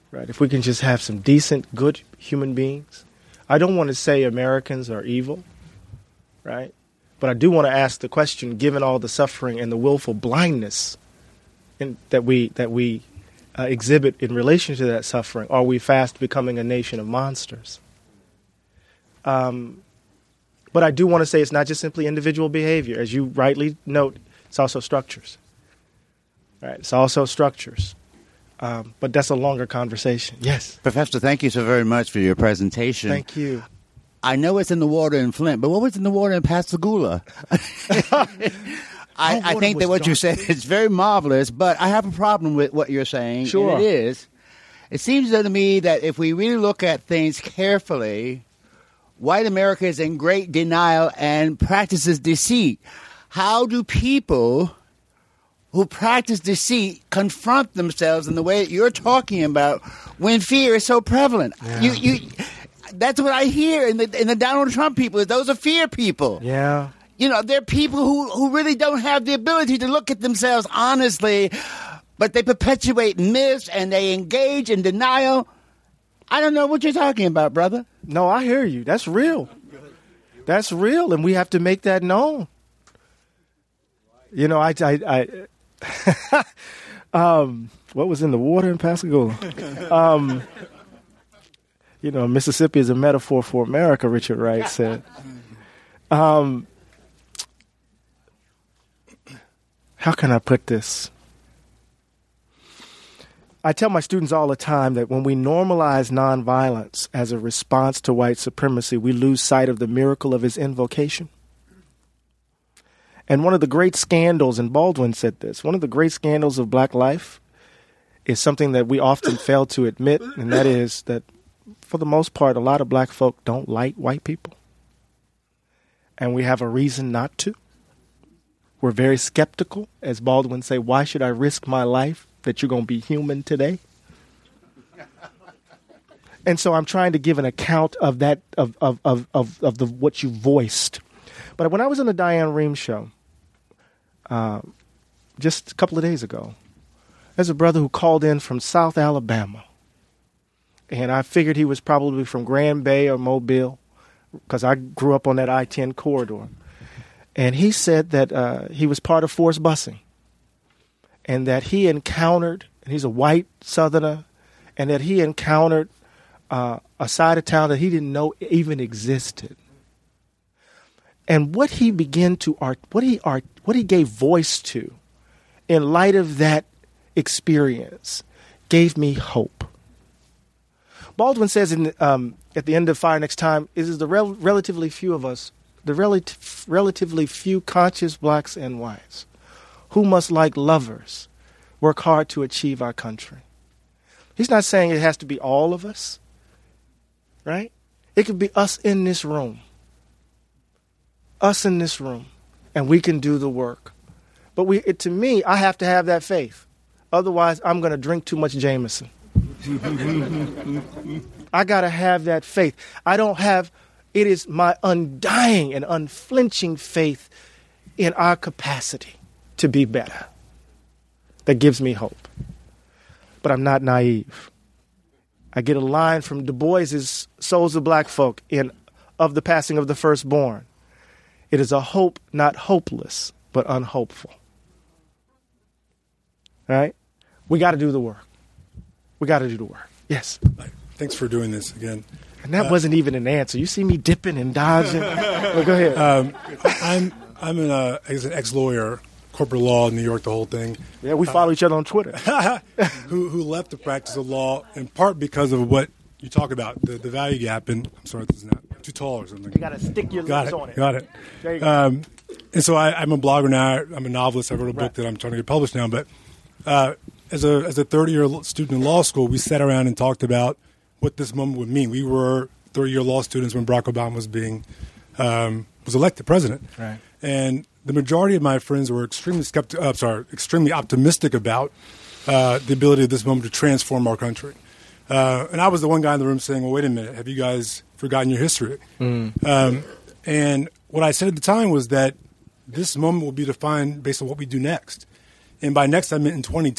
Speaker 3: right? If we can just have some decent, good human beings. I don't want to say Americans are evil, right? But I do want to ask the question, given all the suffering and the willful blindness in, that we that we uh, exhibit in relation to that suffering, are we fast becoming a nation of monsters? Um, but I do want to say it's not just simply individual behavior. As you rightly note, it's also structures. Right? It's also structures. Um, but that's a longer conversation. Yes.
Speaker 6: Professor, thank you so very much for your presentation.
Speaker 3: Thank you.
Speaker 6: I know it's in the water in Flint, but what was in the water in Pascagoula? I, I think that what dark. you said is very marvelous, but I have a problem with what you're saying.
Speaker 3: Sure.
Speaker 6: And it is. It seems to me that if we really look at things carefully, white America is in great denial and practices deceit. How do people who practice deceit confront themselves in the way that you're talking about when fear is so prevalent?
Speaker 3: Yeah.
Speaker 6: You, you, that's what I hear in the in the Donald Trump people. Those are fear people.
Speaker 3: Yeah.
Speaker 6: You know, they're people who, who really don't have the ability to look at themselves honestly, but they perpetuate myths and they engage in denial. I don't know what you're talking about, brother.
Speaker 3: No, I hear you. That's real. That's real, and we have to make that known. You know, I, I, I um, what was in the water in Pascagoula? Um, you know, Mississippi is a metaphor for America, Richard Wright said. Um, how can I put this? I tell my students all the time that when we normalize nonviolence as a response to white supremacy, we lose sight of the miracle of its invocation. And one of the great scandals, and Baldwin said this, one of the great scandals of black life is something that we often fail to admit, and that is that, for the most part, a lot of black folk don't like white people. And we have a reason not to. We're very skeptical. As Baldwin say, why should I risk my life that you're going to be human today? And so I'm trying to give an account of that, of of of of, of the what you voiced. But when I was on the Diane Rehm show, uh, just a couple of days ago, there's a brother who called in from South Alabama. And I figured he was probably from Grand Bay or Mobile, because I grew up on that I ten corridor. And he said that uh, he was part of forced busing, and that he encountered, and he's a white Southerner, and that he encountered uh, a side of town that he didn't know even existed. And what he began to art, what he art, what he gave voice to, in light of that experience, gave me hope. Baldwin says in um, at the end of Fire Next Time, it is the rel- relatively few of us, the rel- relatively few conscious blacks and whites, who must, like lovers, work hard to achieve our country. He's not saying it has to be all of us, right? It could be us in this room. Us in this room, and we can do the work. But we, it, to me, I have to have that faith. Otherwise, I'm going to drink too much Jameson. I got to have that faith. I don't have, it is my undying and unflinching faith in our capacity to be better that gives me hope. But I'm not naive. I get a line from Du Bois's Souls of Black Folk in Of the Passing of the Firstborn. It is a hope not hopeless, but unhopeful. Right? We got to do the work. We got to do the work. Yes.
Speaker 7: Thanks for doing this again.
Speaker 3: And that
Speaker 7: uh,
Speaker 3: wasn't even an answer. You see me dipping and dodging. Well, go ahead.
Speaker 7: Um, I'm I'm an, uh, as an ex-lawyer, corporate law in New York, the whole thing.
Speaker 3: Yeah, we follow uh, each other on Twitter.
Speaker 7: who who left the practice of law in part because of what you talk about, the, the value gap. And I'm sorry, this is not too tall or something.
Speaker 3: You got to stick your
Speaker 7: got
Speaker 3: lips
Speaker 7: it,
Speaker 3: on it.
Speaker 7: Got it.
Speaker 3: There you go.
Speaker 7: Um, and so I, I'm a blogger now. I'm a novelist. I wrote a book
Speaker 3: right.
Speaker 7: that I'm trying to get published now. But uh, as a as a thirty-year student in law school, we sat around and talked about what this moment would mean. We were thirty-year law students when Barack Obama was being um, was elected president,
Speaker 3: right.
Speaker 7: And the majority of my friends were extremely skeptical. Uh, sorry, extremely optimistic about uh, the ability of this moment to transform our country. Uh, and I was the one guy in the room saying, "Well, wait a minute, have you guys forgotten your history?"
Speaker 3: Mm.
Speaker 7: Um, and what I said at the time was that this moment will be defined based on what we do next. And by next, I meant in twenty ten.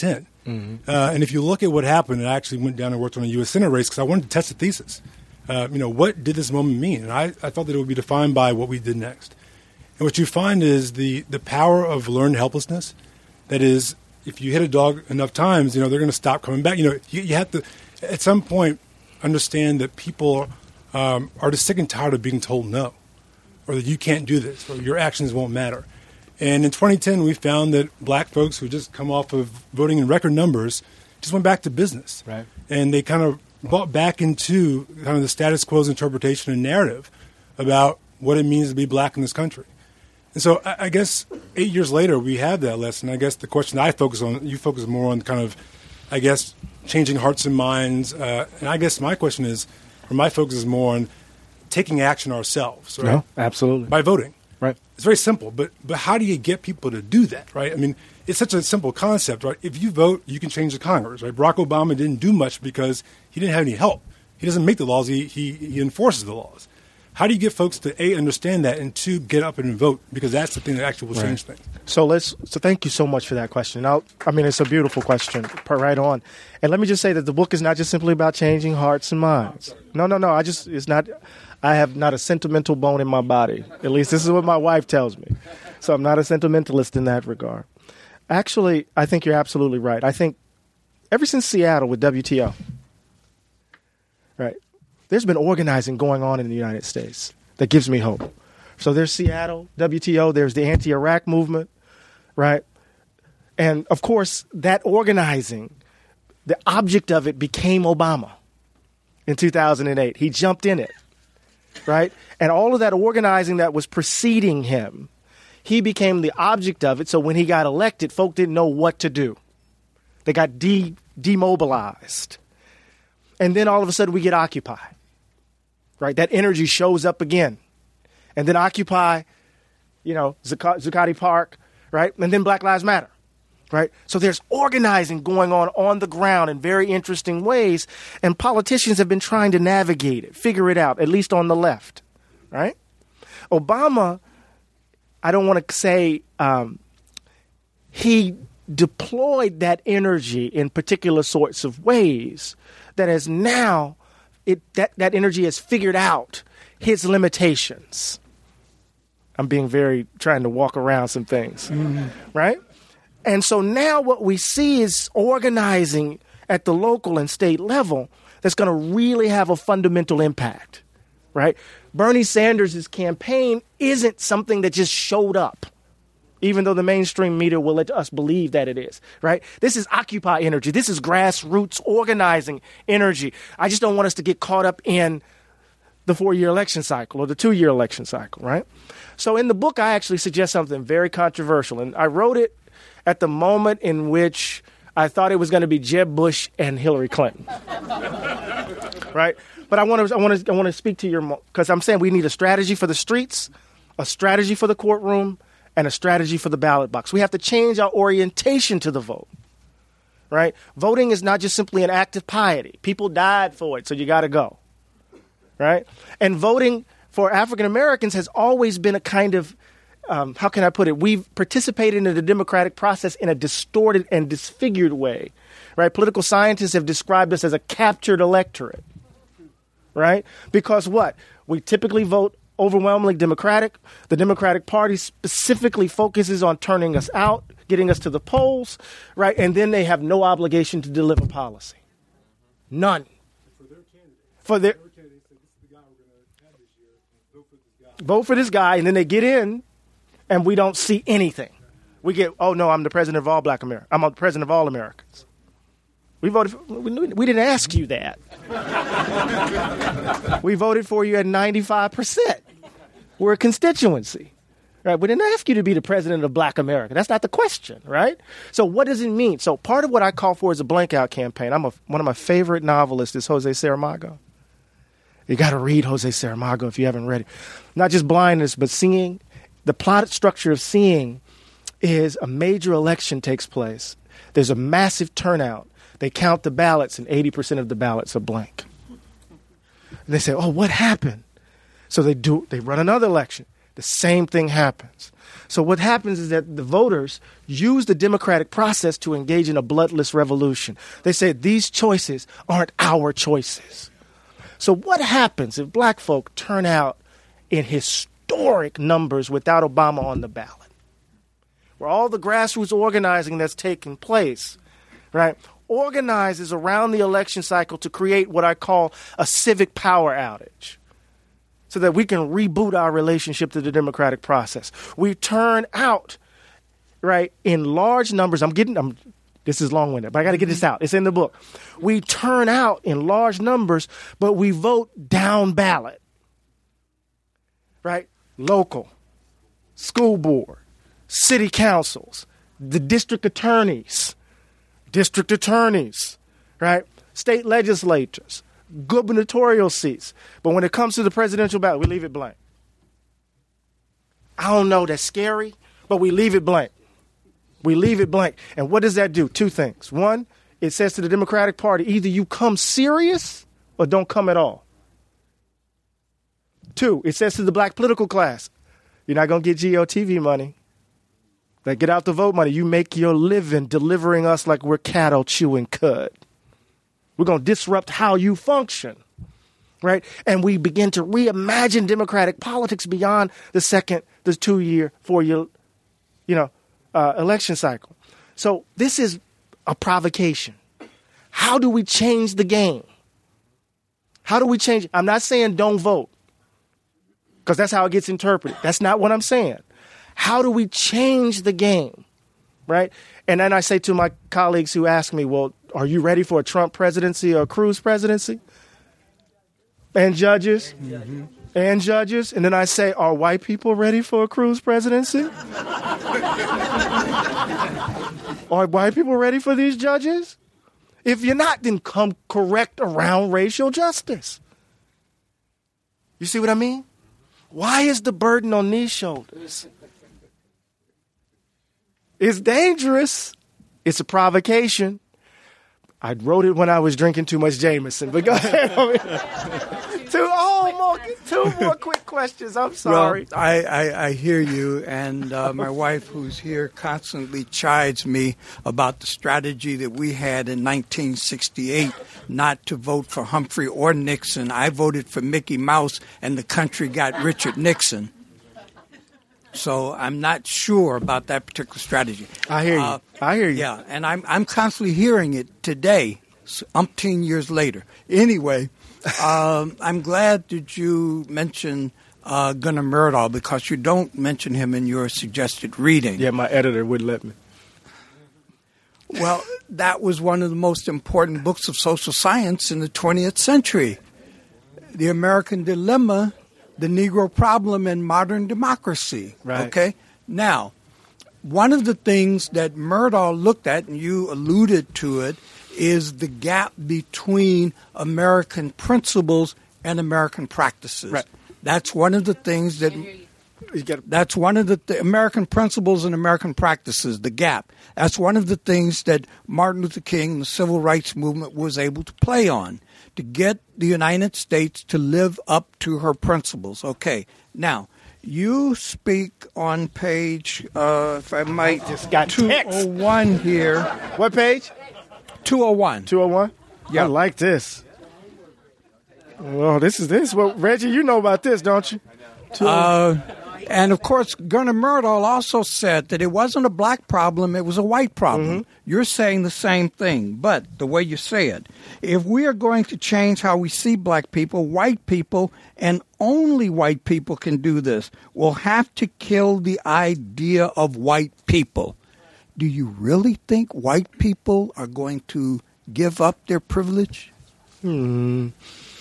Speaker 7: Mm-hmm. Uh, and if you look at what happened, I actually went down and worked on a U S Senate race because I wanted to test the thesis. Uh, you know, what did this moment mean? And I, I thought that it would be defined by what we did next. And what you find is the, the power of learned helplessness. That is, if you hit a dog enough times, you know, they're going to stop coming back. You know, you, you have to, at some point, understand that people um, are just sick and tired of being told no, or that you can't do this, or your actions won't matter. And in twenty ten, we found that black folks who just come off of voting in record numbers just went back to business.
Speaker 3: Right.
Speaker 7: And they kind of bought back into kind of the status quo's interpretation and narrative about what it means to be black in this country. And so I, I guess eight years later, we have that lesson. I guess the question I focus on, you focus more on kind of, I guess, changing hearts and minds. Uh, and I guess my question is, or my focus is more on taking action ourselves, right?
Speaker 3: No, absolutely.
Speaker 7: By voting.
Speaker 3: Right.
Speaker 7: It's very simple, but but how do you get people to do that, right? I mean, it's such a simple concept, right? If you vote, you can change the Congress, right? Barack Obama didn't do much because he didn't have any help. He doesn't make the laws, he, he, he enforces the laws. How do you get folks to, A, understand that, and two, get up and vote? Because that's the thing that actually will
Speaker 3: right.
Speaker 7: change things.
Speaker 3: So let's. So thank you so much for that question. Now, I mean, it's a beautiful question, right on. And let me just say that the book is not just simply about changing hearts and minds. No, no, no. I just, it's not, I have not a sentimental bone in my body. At least this is what my wife tells me. So I'm not a sentimentalist in that regard. Actually, I think you're absolutely right. I think ever since Seattle with W T O, right, there's been organizing going on in the United States that gives me hope. So there's Seattle, W T O, there's the anti-Iraq movement, right? And, of course, that organizing, the object of it became Obama in two thousand eight. He jumped in it, right? And all of that organizing that was preceding him, he became the object of it. So when he got elected, folk didn't know what to do. They got de- demobilized. And then all of a sudden we get Occupy, right? That energy shows up again. And then Occupy, you know, Zuc- Zuccotti Park, right? And then Black Lives Matter, right? So there's organizing going on on the ground in very interesting ways. And politicians have been trying to navigate it, figure it out, at least on the left, right? Obama, I don't want to say um, he deployed that energy in particular sorts of ways that has now, it that, that energy has figured out his limitations. I'm being very, trying to walk around some things, mm-hmm. right? And so now what we see is organizing at the local and state level that's going to really have a fundamental impact, right? Bernie Sanders' campaign isn't something that just showed up, even though the mainstream media will let us believe that it is, right? This is Occupy energy. This is grassroots organizing energy. I just don't want us to get caught up in the four-year election cycle or the two-year election cycle, right? So in the book, I actually suggest something very controversial, and I wrote it at the moment in which I thought it was going to be Jeb Bush and Hillary Clinton, right? But I want to, I want to, I want to speak to your, because I'm saying we need a strategy for the streets, a strategy for the courtroom, and a strategy for the ballot box. We have to change our orientation to the vote, right? Voting is not just simply an act of piety. People died for it, so you got to go, right? And voting for African Americans has always been a kind of, um, how can I put it? We've participated in the democratic process in a distorted and disfigured way, right? Political scientists have described us as a captured electorate, right? Because what? We typically vote overwhelmingly Democratic. The Democratic Party specifically focuses on turning us out, getting us to the polls, right? And then they have no obligation to deliver policy. None. For their candidate. For their candidate, this is the guy we're going to have this year. Vote for this guy. Vote for this guy, and then they get in, and we don't see anything. We get, oh no, I'm the president of all Black Americans. I'm the president of all Americans. We voted. For, we, we didn't ask you that. We voted for you at ninety-five percent. We're a constituency, right? We didn't ask you to be the president of Black America. That's not the question, right? So what does it mean? So part of what I call for is a blank out campaign. I'm a, one of my favorite novelists is Jose Saramago. You got to read Jose Saramago if you haven't read it. Not just blindness, but seeing. The plot structure of Seeing is a major election takes place. There's a massive turnout. They count the ballots, and eighty percent of the ballots are blank. And they say, oh, what happened? So they do. They run another election. the same thing happens. So what happens is that the voters use the democratic process to engage in a bloodless revolution. They say these choices aren't our choices. So what happens if black folk turn out in historic numbers without Obama on the ballot? Where all the grassroots organizing that's taking place, right, organizes around the election cycle to create what I call a civic power outage, so that we can reboot our relationship to the democratic process. We turn out, right, in large numbers. I'm getting, I'm, this is long-winded, but I got to get this out. It's in the book. We turn out in large numbers, but we vote down ballot, right? Local, school board, city councils, the district attorneys, district attorneys, right? State legislatures, gubernatorial seats. But when it comes to the presidential ballot, we leave it blank. I don't know, that's scary, but we leave it blank. We leave it blank. And what does that do? Two things. One, it says to the Democratic Party, either you come serious or don't come at all. Two, it says to the black political class, you're not going to get G O T V money. Like, get out the vote money. You make your living delivering us like we're cattle chewing cud. We're going to disrupt how you function, right? And we begin to reimagine democratic politics beyond the second, the two-year, four-year, you know, uh, election cycle. So this is a provocation. How do we change the game? How do we change? I'm not saying don't vote, because that's how it gets interpreted. That's not what I'm saying. How do we change the game, right? And then I say to my colleagues who ask me, well, are you ready for a Trump presidency or a Cruz presidency? And judges? Mm-hmm. And judges? And then I say, are white people ready for a Cruz presidency? Are white people ready for these judges? If you're not, then come correct around racial justice. You see what I mean? Why is the burden on these shoulders? It's dangerous. It's a provocation. I wrote it when I was drinking too much Jameson, but go ahead. two, oh, more, two more quick questions. I'm sorry.
Speaker 8: Well, I, I, I hear you, and uh, my wife, who's here, constantly chides me about the strategy that we had in nineteen sixty-eight not to vote for Humphrey or Nixon. I voted for Mickey Mouse, and the country got Richard Nixon. So I'm not sure about that particular strategy.
Speaker 3: I hear you.
Speaker 8: Uh,
Speaker 3: I hear you.
Speaker 8: Yeah, and I'm I'm constantly hearing it today, umpteen years later. Anyway, um, I'm glad that you mentioned uh, Gunnar Myrdal, because you don't mention him in your suggested reading.
Speaker 3: Yeah, my editor wouldn't let me.
Speaker 8: Well, that was one of the most important books of social science in the twentieth century. The American Dilemma, the Negro Problem in Modern Democracy.
Speaker 3: Right.
Speaker 8: Okay? Now, one of the things that Myrdal looked at, and you alluded to it, is the gap between American principles and American practices.
Speaker 3: Right.
Speaker 8: That's one of the things that that's one of the th- American principles and American practices, the gap. That's one of the things that Martin Luther King and the Civil Rights Movement was able to play on, to get the United States to live up to her principles. Okay, now, you speak on page, uh, if I might,
Speaker 3: just got
Speaker 8: two oh one here.
Speaker 3: What page?
Speaker 8: two oh one.
Speaker 3: two oh one?
Speaker 8: Yeah.
Speaker 3: I like this. Well, this is this. Well, Reggie, you know about this, don't you?
Speaker 8: Uh, and, of course, Gunnar Myrdal also said that it wasn't a black problem, it was a white problem. Mm-hmm. You're saying the same thing, but the way you say it. If we are going to change how we see black people, white people, and only white people can do this, we'll have to kill the idea of white people. Do you really think white people are going to give up their privilege?
Speaker 3: Hmm.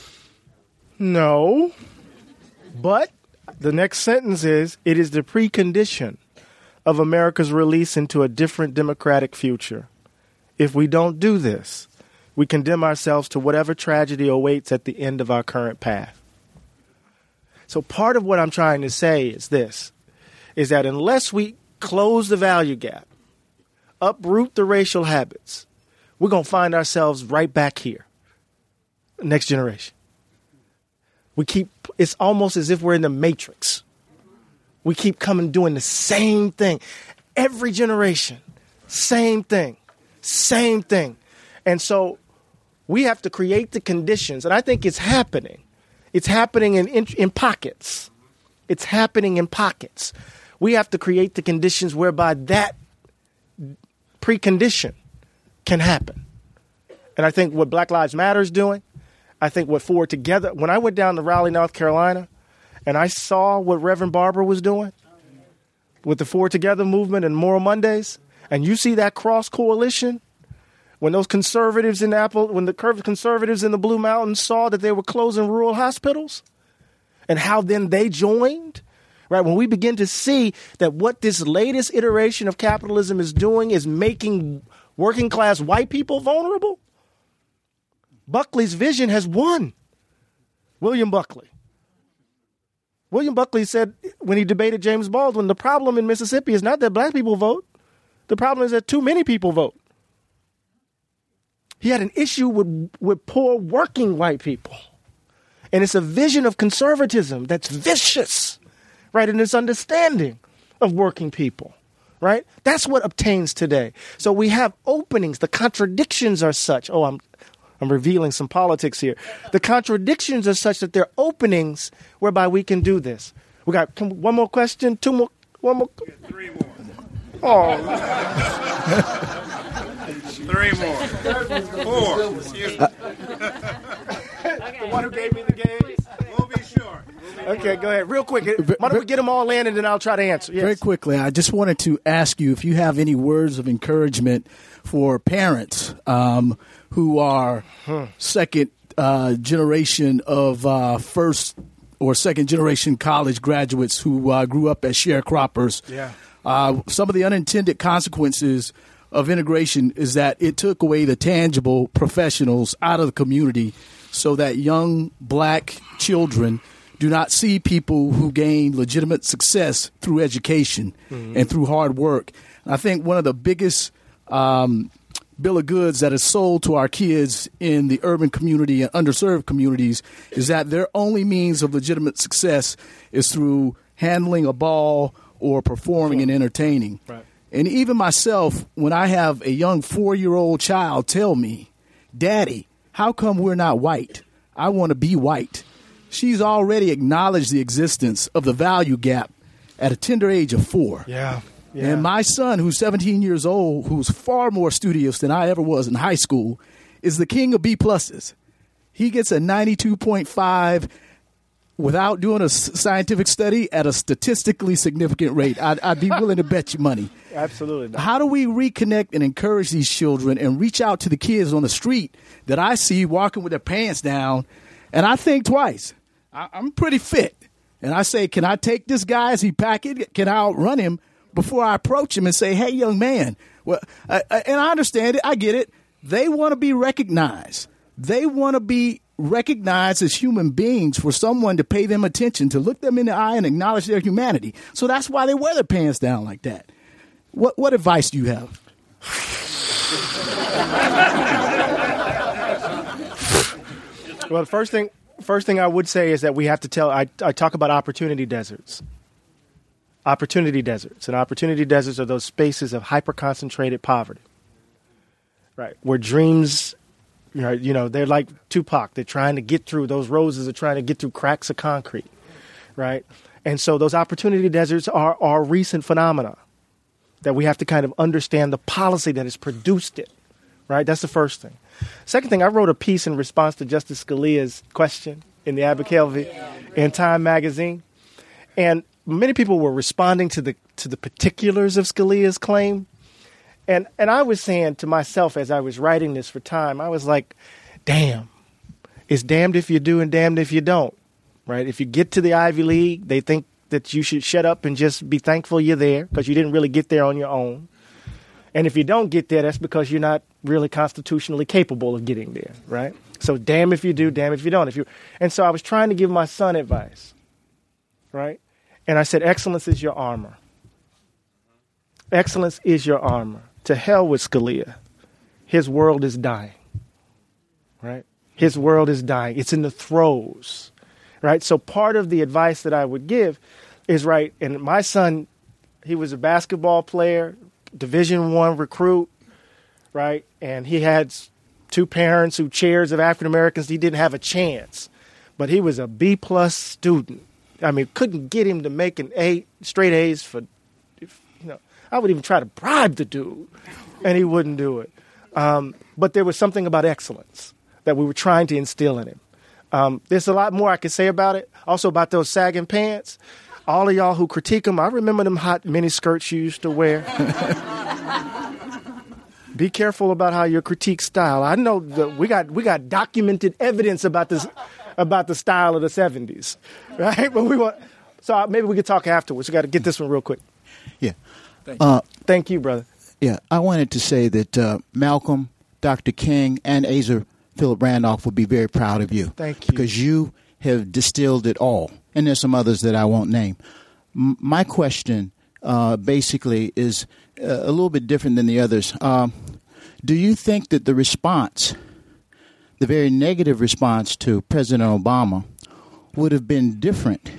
Speaker 3: No. But the next sentence is, it is the precondition of America's release into a different democratic future. If we don't do this, we condemn ourselves to whatever tragedy awaits at the end of our current path. So part of what I'm trying to say is this, is that unless we close the value gap, uproot the racial habits, we're going to find ourselves right back here. Next generation. We keep, it's almost as if we're in the Matrix. We keep coming doing the same thing. Every generation, same thing, same thing. And so we have to create the conditions, and I think it's happening. It's happening in, in, in pockets. It's happening in pockets. We have to create the conditions whereby that precondition can happen. And I think what Black Lives Matter is doing, I think what Forward Together, when I went down to Raleigh, North Carolina, and I saw what Reverend Barber was doing with the Forward Together movement and Moral Mondays, and you see that cross coalition, when those conservatives in Apple, when the conservatives in the Blue Mountains saw that they were closing rural hospitals, and how then they joined, right? When we begin to see that what this latest iteration of capitalism is doing is making working class white people vulnerable, Buckley's vision has won. William Buckley. William Buckley said when he debated James Baldwin, the problem in Mississippi is not that black people vote. The problem is that too many people vote. He had an issue with, with poor working white people. And it's a vision of conservatism that's vicious, right? In its understanding of working people, right? That's what obtains today. So we have openings. The contradictions are such. Oh, I'm I'm revealing some politics here. The contradictions are such that there are openings whereby we can do this. We got can, one more question, two more, one more.
Speaker 9: Three more.
Speaker 3: Oh.
Speaker 9: Three more. Four. Excuse me.
Speaker 3: The one who gave me the game.
Speaker 9: We'll be short.
Speaker 3: Okay, go ahead. Real quick. Why don't we get them all in and then I'll try to answer. Yes.
Speaker 10: Very quickly, I just wanted to ask you if you have any words of encouragement for parents um, who are hmm. second uh, generation of uh, first or second generation college graduates who uh, grew up as sharecroppers.
Speaker 3: Yeah.
Speaker 10: Uh, some of the unintended consequences of integration is that it took away the tangible professionals out of the community so that young black children do not see people who gain legitimate success through education mm-hmm. and through hard work. And I think one of the biggest um, bill of goods that is sold to our kids in the urban community and underserved communities is that their only means of legitimate success is through handling a ball or performing and entertaining.
Speaker 3: Right.
Speaker 10: And even myself, when I have a young four-year-old child tell me, Daddy, how come we're not white? I want to be white. She's already acknowledged the existence of the value gap at a tender age of four.
Speaker 3: Yeah. yeah.
Speaker 10: And my son, who's seventeen years old, who's far more studious than I ever was in high school, is the king of B pluses. He gets a ninety-two point five without doing a scientific study at a statistically significant rate. I'd, I'd be willing to bet you money.
Speaker 3: Absolutely not.
Speaker 10: How do we reconnect and encourage these children and reach out to the kids on the street that I see walking with their pants down, and I think twice. I, I'm pretty fit. And I say, can I take this guy as he pack it? Can I outrun him before I approach him and say, hey, young man? Well, I, I, and I understand it. I get it. They want to be recognized. They want to be recognized as human beings for someone to pay them attention, to look them in the eye and acknowledge their humanity. So that's why they wear their pants down like that. What what advice do you have?
Speaker 3: Well, the first thing first thing I would say is that we have to tell, I, I talk about opportunity deserts. Opportunity deserts. And opportunity deserts are those spaces of hyper-concentrated poverty, right, where dreams, you know, you know, they're like Tupac. They're trying to get through, those roses are trying to get through cracks of concrete, right? And so those opportunity deserts are, are recent phenomena that we have to kind of understand the policy that has produced it, right? That's the first thing. Second thing, I wrote a piece in response to Justice Scalia's question in the Abigail v. in Time magazine. And many people were responding to the to the particulars of Scalia's claim. And and I was saying to myself as I was writing this for Time, I was like, damn, it's damned if you do and damned if you don't, right? If you get to the Ivy League, they think that you should shut up and just be thankful you're there because you didn't really get there on your own. And if you don't get there, that's because you're not really constitutionally capable of getting there, right? So damn if you do, damn if you don't. If you, and so I was trying to give my son advice, right? And I said, excellence is your armor. Excellence is your armor. To hell with Scalia. His world is dying, right? His world is dying. It's in the throes, right? So part of the advice that I would give is right. And my son, he was a basketball player, Division One recruit, right? And he had two parents who chairs of African Americans. He didn't have a chance, but he was a B plus student. I mean, couldn't get him to make an A, straight A's for, you know, I would even try to bribe the dude, and he wouldn't do it. Um, but there was something about excellence that we were trying to instill in him. Um, there's a lot more I could say about it. Also about those sagging pants. All of y'all who critique them, I remember them hot mini skirts you used to wear. Be careful about how you critique style. I know that we got we got documented evidence about this about the style of the seventies, right? But we want so maybe we could talk afterwards. We got to get this one real quick.
Speaker 6: Yeah.
Speaker 3: Thank you,
Speaker 6: uh,
Speaker 3: Thank you brother.
Speaker 6: Yeah, I wanted to say that uh, Malcolm, Doctor King, and Asa Philip Randolph would be very proud of you.
Speaker 3: Thank you.
Speaker 6: Because you have distilled it all. And there's some others that I won't name. M- my question uh, basically is uh, a little bit different than the others. Um, do you think that the response, the very negative response to President Obama, would have been different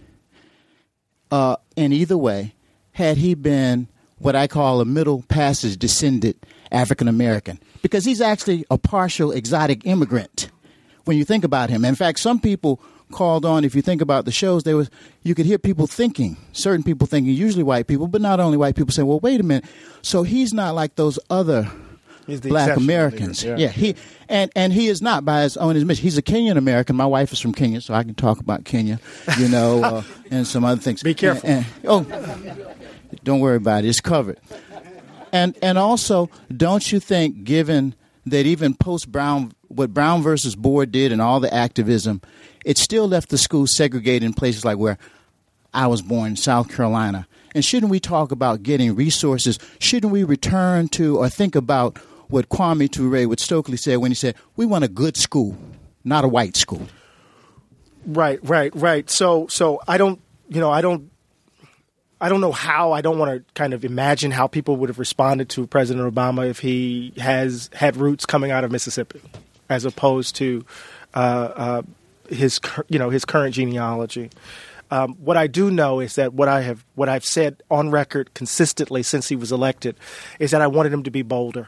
Speaker 6: uh, in either way had he been what I call a middle passage descendant African American? Because he's actually a partial exotic immigrant when you think about him. In fact, some people called on, if you think about the shows, there was you could hear people thinking, certain people thinking, usually white people, but not only white people, saying, well, wait a minute, so he's not like those other black Americans.
Speaker 3: Leader,
Speaker 6: yeah. yeah, he and, and he is not by his own admission. He's a Kenyan American. My wife is from Kenya, so I can talk about Kenya, you know, uh, and some other things.
Speaker 3: Be careful.
Speaker 6: And, and, oh, don't worry about it. It's covered. And and also, don't you think, given that even post-Brown, what Brown versus Board did and all the activism, it still left the schools segregated in places like where I was born, South Carolina. And shouldn't we talk about getting resources? Shouldn't we return to or think about what Kwame Ture, what Stokely said when he said, we want a good school, not a white school?
Speaker 3: Right, right, right. So, so I don't, you know, I don't, I don't know how. I don't want to kind of imagine how people would have responded to President Obama if he has had roots coming out of Mississippi, as opposed to uh, uh, his, you know, his current genealogy. Um, what I do know is that what I have, what I've said on record consistently since he was elected, is that I wanted him to be bolder.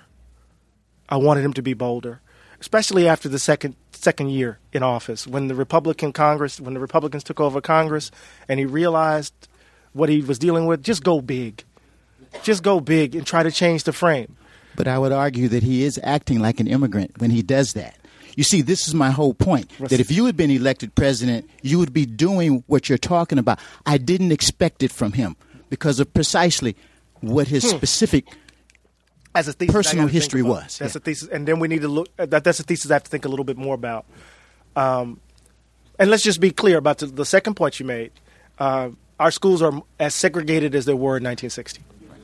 Speaker 3: I wanted him to be bolder, especially after the second second year in office, when the Republican Congress, when the Republicans took over Congress, and he realized what he was dealing with. Just go big, just go big, and try to change the frame.
Speaker 6: But I would argue that he is acting like an immigrant when he does that. You see, this is my whole point, that if you had been elected president, you would be doing what you're talking about. I didn't expect it from him because of precisely what his hmm. specific
Speaker 3: As a thesis,
Speaker 6: personal history was.
Speaker 3: That's
Speaker 6: yeah.
Speaker 3: a thesis, and then we need to look. That, that's a thesis I have to think a little bit more about. Um, and let's just be clear about the, the second point you made. Uh, our schools are as segregated as they were in nineteen sixty.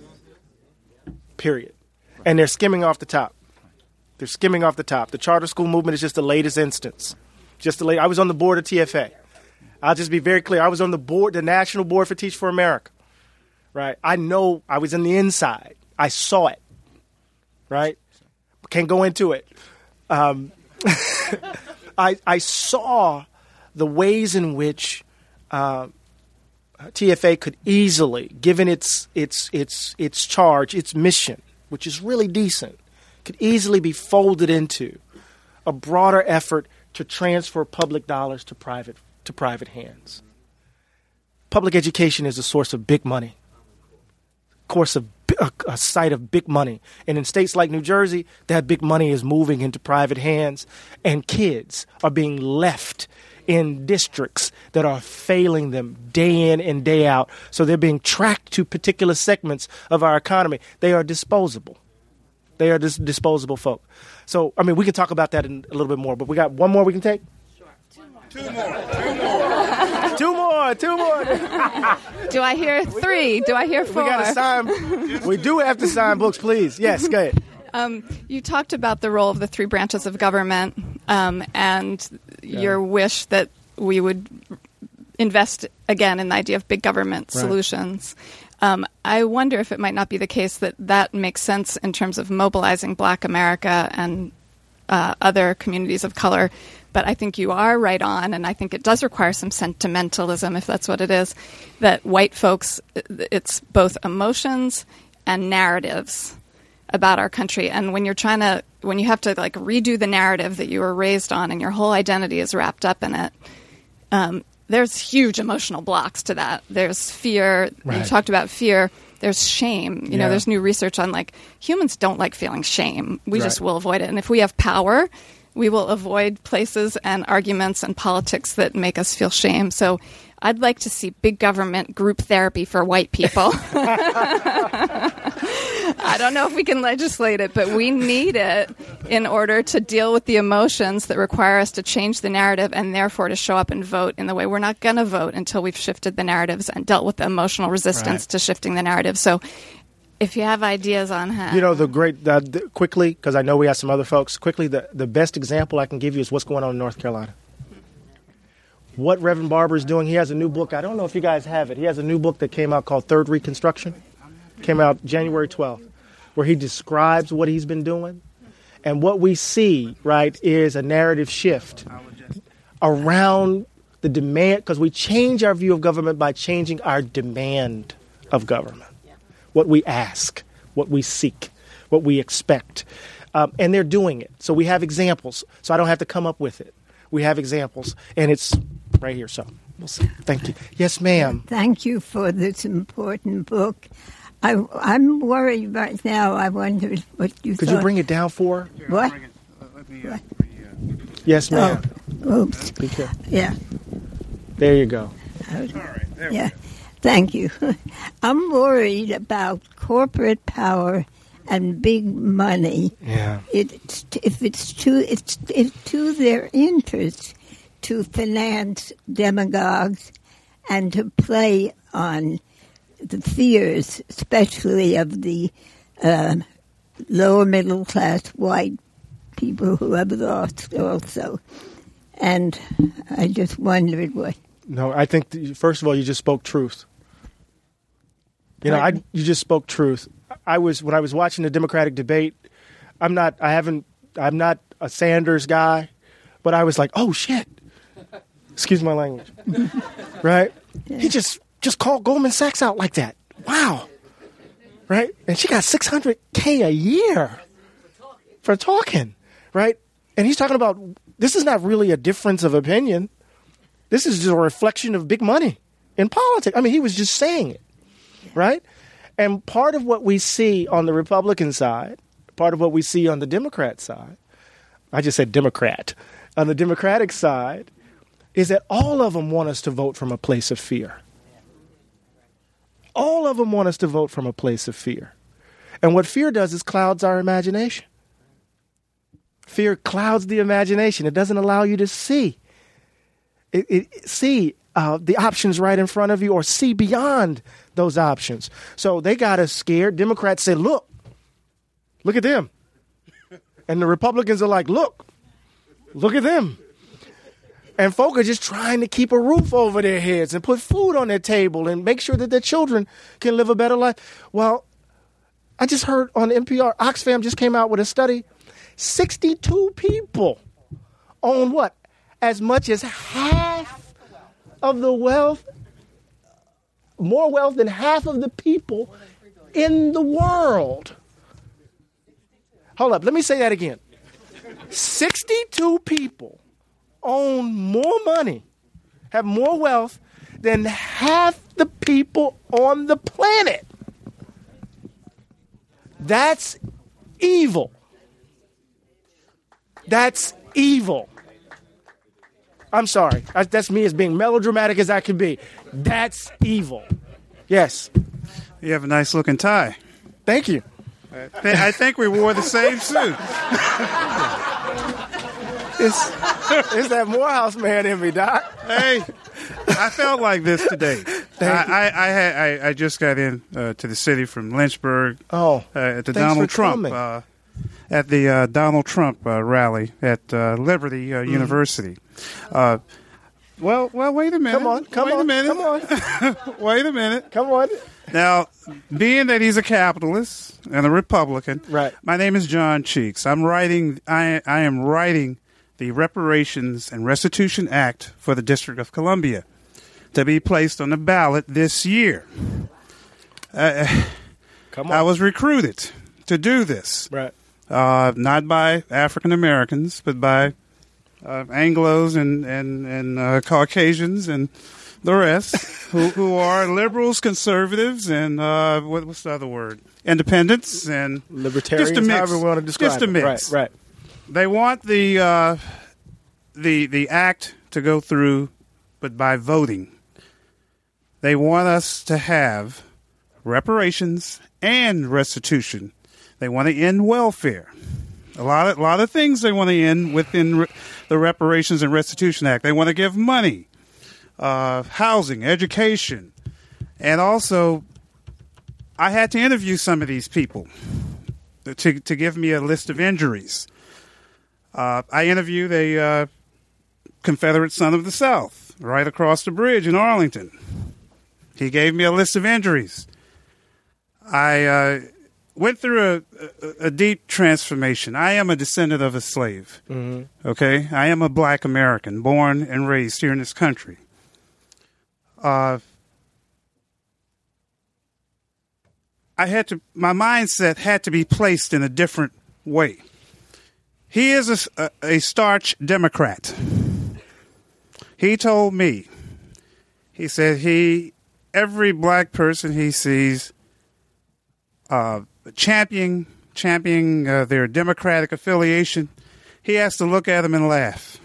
Speaker 3: Period. And they're skimming off the top. They're skimming off the top. The charter school movement is just the latest instance. Just the late. I was on the board of T F A. I'll just be very clear. I was on the board, the National Board for Teach for America. Right. I know. I was in the inside. I saw it. Right. Can't go into it. Um, I I saw the ways in which uh, T F A could easily, given its its its its charge, its mission, which is really decent, could easily be folded into a broader effort to transfer public dollars to private to private hands. Public education is a source of big money, course of a, a site of big money, and in states like New Jersey, that big money is moving into private hands, and kids are being left in districts that are failing them day in and day out. So they're being tracked to particular segments of our economy. They are disposable. They are dis- disposable folk. So, I mean, we can talk about that in a little bit more, but we got one more we can take?
Speaker 9: Sure. Two more. Two more.
Speaker 3: Two more. Two more.
Speaker 11: Do I hear three? Do I hear four?
Speaker 3: We got to sign. We do have to sign books, please. Yes, go ahead.
Speaker 11: Um, you talked about the role of the three branches of government um, and yeah. your wish that we would invest again in the idea of big government right. solutions. Um, I wonder if it might not be the case that that makes sense in terms of mobilizing Black America and uh, other communities of color but I think you are right on, and I think it does require some sentimentalism, if that's what it is, that white folks, it's both emotions and narratives about our country. And when you're trying to, when you have to like redo the narrative that you were raised on and your whole identity is wrapped up in it, um, there's huge emotional blocks to that. There's fear. Right. You talked about fear. There's shame. You yeah. know, there's new research on like humans don't like feeling shame. We right. just will avoid it. And if we have power, we will avoid places and arguments and politics that make us feel shame. So I'd like to see big government group therapy for white people. I don't know if we can legislate it, but we need it in order to deal with the emotions that require us to change the narrative and therefore to show up and vote in the way we're not going to vote until we've shifted the narratives and dealt with the emotional resistance right. to shifting the narrative. So if you have ideas on how...
Speaker 3: You know, the great, uh, the, quickly, because I know we have some other folks, quickly, the, the best example I can give you is what's going on in North Carolina. What Reverend Barber is doing, he has a new book. I don't know if you guys have it. He has a new book that came out called Third Reconstruction. Came out January twelfth, where he describes what he's been doing. And what we see, right, is a narrative shift around the demand, because we change our view of government by changing our demand of government. What we ask, what we seek, what we expect. Um, and they're doing it. So we have examples. So I don't have to come up with it. We have examples. And it's right here. So we'll see. Thank you. Yes, ma'am.
Speaker 12: Thank you for this important book. I, I'm worried right now. I wonder what you
Speaker 3: Could
Speaker 12: thought.
Speaker 3: you bring it down for her?
Speaker 12: What?
Speaker 9: Let me, uh,
Speaker 3: Yes, ma'am.
Speaker 12: Oh, oops.
Speaker 3: Be careful.
Speaker 12: Yeah.
Speaker 3: There you go.
Speaker 9: All right. There
Speaker 12: yeah.
Speaker 9: we go.
Speaker 12: Thank you. I'm worried about corporate power and big money.
Speaker 3: Yeah.
Speaker 12: It's, if it's to it's, it's to their interest to finance demagogues and to play on the fears, especially of the uh, lower middle class white people who have lost also. And I just wondered what.
Speaker 3: No, I think, that, first of all, you just spoke truth. You know, I, you just spoke truth. I was, when I was watching the Democratic debate, I'm not, I haven't, I'm not a Sanders guy, but I was like, oh shit. Excuse my language. Right?
Speaker 12: Yeah.
Speaker 3: He just, just called Goldman Sachs out like that. Wow. Right? And she got six hundred K a year for talking. Right? And he's talking about, this is not really a difference of opinion. This is just a reflection of big money in politics. I mean, he was just saying it. Right? And part of what we see on the Republican side, part of what we see on the Democrat side, I just said Democrat, on the Democratic side, is that all of them want us to vote from a place of fear. All of them want us to vote from a place of fear. And what fear does is clouds our imagination. Fear clouds the imagination. It doesn't allow you to see. It, it, see uh, the options right in front of you or see beyond those options. So they got us scared. Democrats said, look, look at them. And the Republicans are like, look, look at them. And folk are just trying to keep a roof over their heads and put food on their table and make sure that their children can live a better life. Well, I just heard on N P R, Oxfam just came out with a study. sixty-two people own what? As much as half of the wealth, more wealth than half of the people in the world. Hold up, let me say that again. sixty-two people own more money, have more wealth than half the people on the planet. That's evil. That's evil. I'm sorry. That's me as being melodramatic as I can be. That's evil. Yes.
Speaker 9: You have a nice looking tie.
Speaker 3: Thank you.
Speaker 9: I think we wore the same suit.
Speaker 3: It's, it's that Morehouse man in me, Doc.
Speaker 9: Hey, I felt like this today. I, I, I, had, I, I just got in uh, to the city from Lynchburg.
Speaker 3: Oh,
Speaker 9: uh, at the
Speaker 3: thanks
Speaker 9: Donald
Speaker 3: for
Speaker 9: Trump
Speaker 3: coming.
Speaker 9: uh, at the uh, Donald Trump uh, rally at uh, Liberty uh,
Speaker 3: Mm-hmm.
Speaker 9: University. Uh, well, well, wait a minute.
Speaker 3: Come on, come
Speaker 9: wait
Speaker 3: on,
Speaker 9: a minute.
Speaker 3: come on.
Speaker 9: Wait a minute.
Speaker 3: Come on.
Speaker 9: Now, being that he's a capitalist and a Republican,
Speaker 3: right.
Speaker 9: My name is John Cheeks. I'm writing. I I am writing the Reparations and Restitution Act for the District of Columbia to be placed on the ballot this year. Uh,
Speaker 3: Come on.
Speaker 9: I was recruited to do this.
Speaker 3: Right.
Speaker 9: Uh, not by African Americans, but by uh, Anglos and and and uh, Caucasians and the rest, who who are liberals, conservatives, and uh, what, what's the other word? Independents and
Speaker 3: libertarians.
Speaker 9: Just a mix.
Speaker 3: However we want to describe
Speaker 9: Just a mix.
Speaker 3: It. Right. Right.
Speaker 9: They want the uh, the the act to go through, but by voting. They want us to have reparations and restitution. They want to end welfare. A lot of, a lot of things they want to end within re- the Reparations and Restitution Act. They want to give money, uh, housing, education. And also, I had to interview some of these people to, to give me a list of injuries. Uh, I interviewed a uh, Confederate son of the South right across the bridge in Arlington. He gave me a list of injuries. I uh, went through a, a, a deep transformation. I am a descendant of a slave. Mm-hmm. Okay? I am a black American, born and raised here in this country. Uh, I had to, my mindset had to be placed in a different way. He is a, a, a starch Democrat. He told me, he said he, every black person he sees uh, championing, championing uh, their Democratic affiliation, he has to look at them and laugh.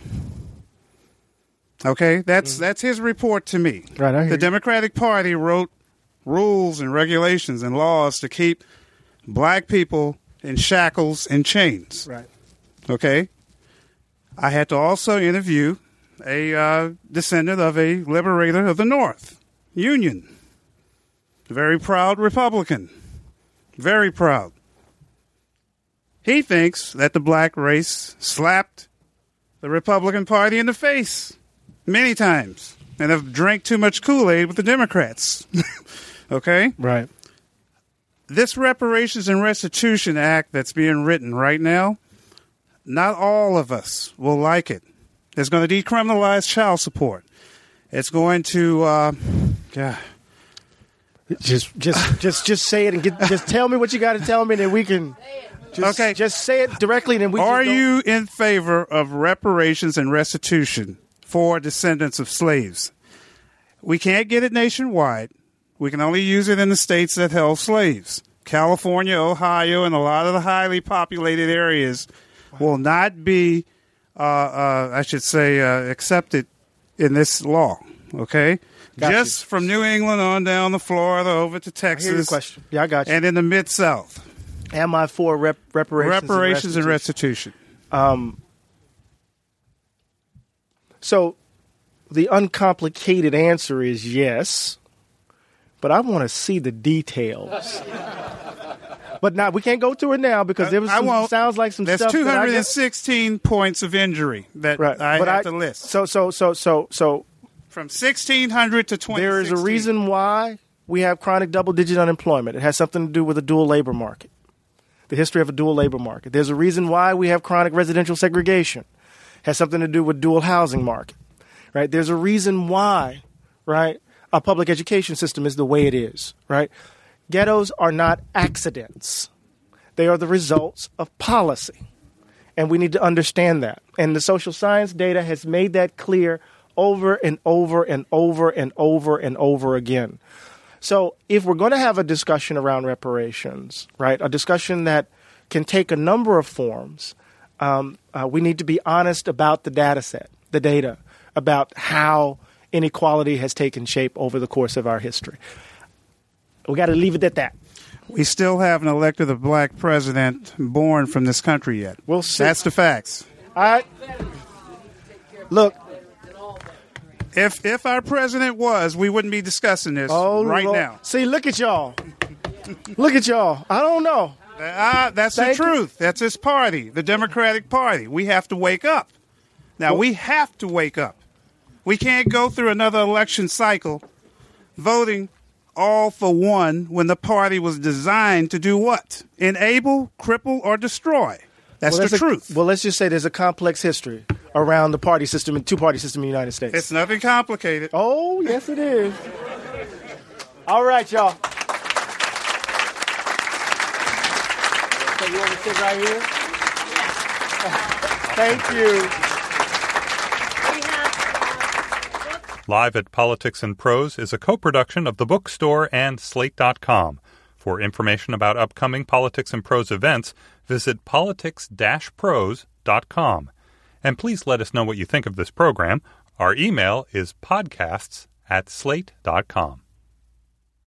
Speaker 9: Okay, that's mm. that's his report to me.
Speaker 3: Right, I hear
Speaker 9: the
Speaker 3: you.
Speaker 9: Democratic Party wrote rules and regulations and laws to keep black people in shackles and chains.
Speaker 3: Right.
Speaker 9: Okay. I had to also interview a uh, descendant of a liberator of the North, Union. Very proud Republican. Very proud. He thinks that the black race slapped the Republican Party in the face many times and have drank too much Kool-Aid with the Democrats. Okay?
Speaker 3: Right.
Speaker 9: This Reparations and Restitution Act that's being written right now, not all of us will like it. It's going to decriminalize child support. It's going to, uh, yeah.
Speaker 3: Just, just, just, just say it and get. Just tell me what you got to tell me, and then we can. Just,
Speaker 9: okay.
Speaker 3: Just say it directly, and then we.
Speaker 9: Are
Speaker 3: just
Speaker 9: you in favor of reparations and restitution for descendants of slaves? We can't get it nationwide. We can only use it in the states that held slaves. California, Ohio, and a lot of the highly populated areas will not be, uh, uh, I should say, uh, accepted in this law. Okay?
Speaker 3: Got
Speaker 9: Just
Speaker 3: you.
Speaker 9: from New England on down to Florida over to Texas.
Speaker 3: I hear your question. Yeah, I got you.
Speaker 9: And in the Mid-South.
Speaker 3: Am I for rep- reparations?
Speaker 9: Reparations
Speaker 3: and
Speaker 9: and
Speaker 3: restitution?
Speaker 9: restitution.
Speaker 3: Um. So, the uncomplicated answer is yes, but I want to see the details. But now we can't go through it now because there was some,
Speaker 9: I won't.
Speaker 3: sounds like some
Speaker 9: There's
Speaker 3: stuff.
Speaker 9: two hundred
Speaker 3: that
Speaker 9: sixteen points of injury that
Speaker 3: right.
Speaker 9: I
Speaker 3: but
Speaker 9: have
Speaker 3: I,
Speaker 9: to list.
Speaker 3: So, so, so, so, so.
Speaker 9: From sixteen hundred to twenty sixteen.
Speaker 3: There is a reason why we have chronic double-digit unemployment. It has something to do with a dual labor market, the history of a dual labor market. There's a reason why we have chronic residential segregation. It has something to do with dual housing market, right? There's a reason why, right, our public education system is the way it is, right? Ghettos are not accidents. They are the results of policy, and we need to understand that. And the social science data has made that clear over and over and over and over and over again. So if we're going to have a discussion around reparations, right, a discussion that can take a number of forms, um, uh, we need to be honest about the data set, the data, about how inequality has taken shape over the course of our history. We got to leave it at that.
Speaker 9: We still haven't elected a black president born from this country yet.
Speaker 3: We'll see.
Speaker 9: That's the facts.
Speaker 3: All right. Look.
Speaker 9: If if our president was, we wouldn't be discussing this
Speaker 3: oh,
Speaker 9: right
Speaker 3: Lord.
Speaker 9: now.
Speaker 3: See, look at y'all. Look at y'all. I don't know.
Speaker 9: Uh, that's
Speaker 3: Thank
Speaker 9: the truth. You. That's his party, the Democratic Party. We have to wake up. Now, well, we have to wake up. We can't go through another election cycle voting all for one when the party was designed to do what? Enable, cripple, or destroy. That's
Speaker 3: well,
Speaker 9: the
Speaker 3: a,
Speaker 9: truth.
Speaker 3: Well, let's just say there's a complex history. around the party system and two-party system in the United States.
Speaker 9: It's nothing complicated.
Speaker 3: Oh, yes, it is. All right, y'all. So you want to sit right here? Thank you.
Speaker 1: Live at Politics and Prose is a co-production of The Bookstore and Slate dot com. For information about upcoming Politics and Prose events, visit politics dash prose dot com. And please let us know what you think of this program. Our email is podcasts at slate dot com.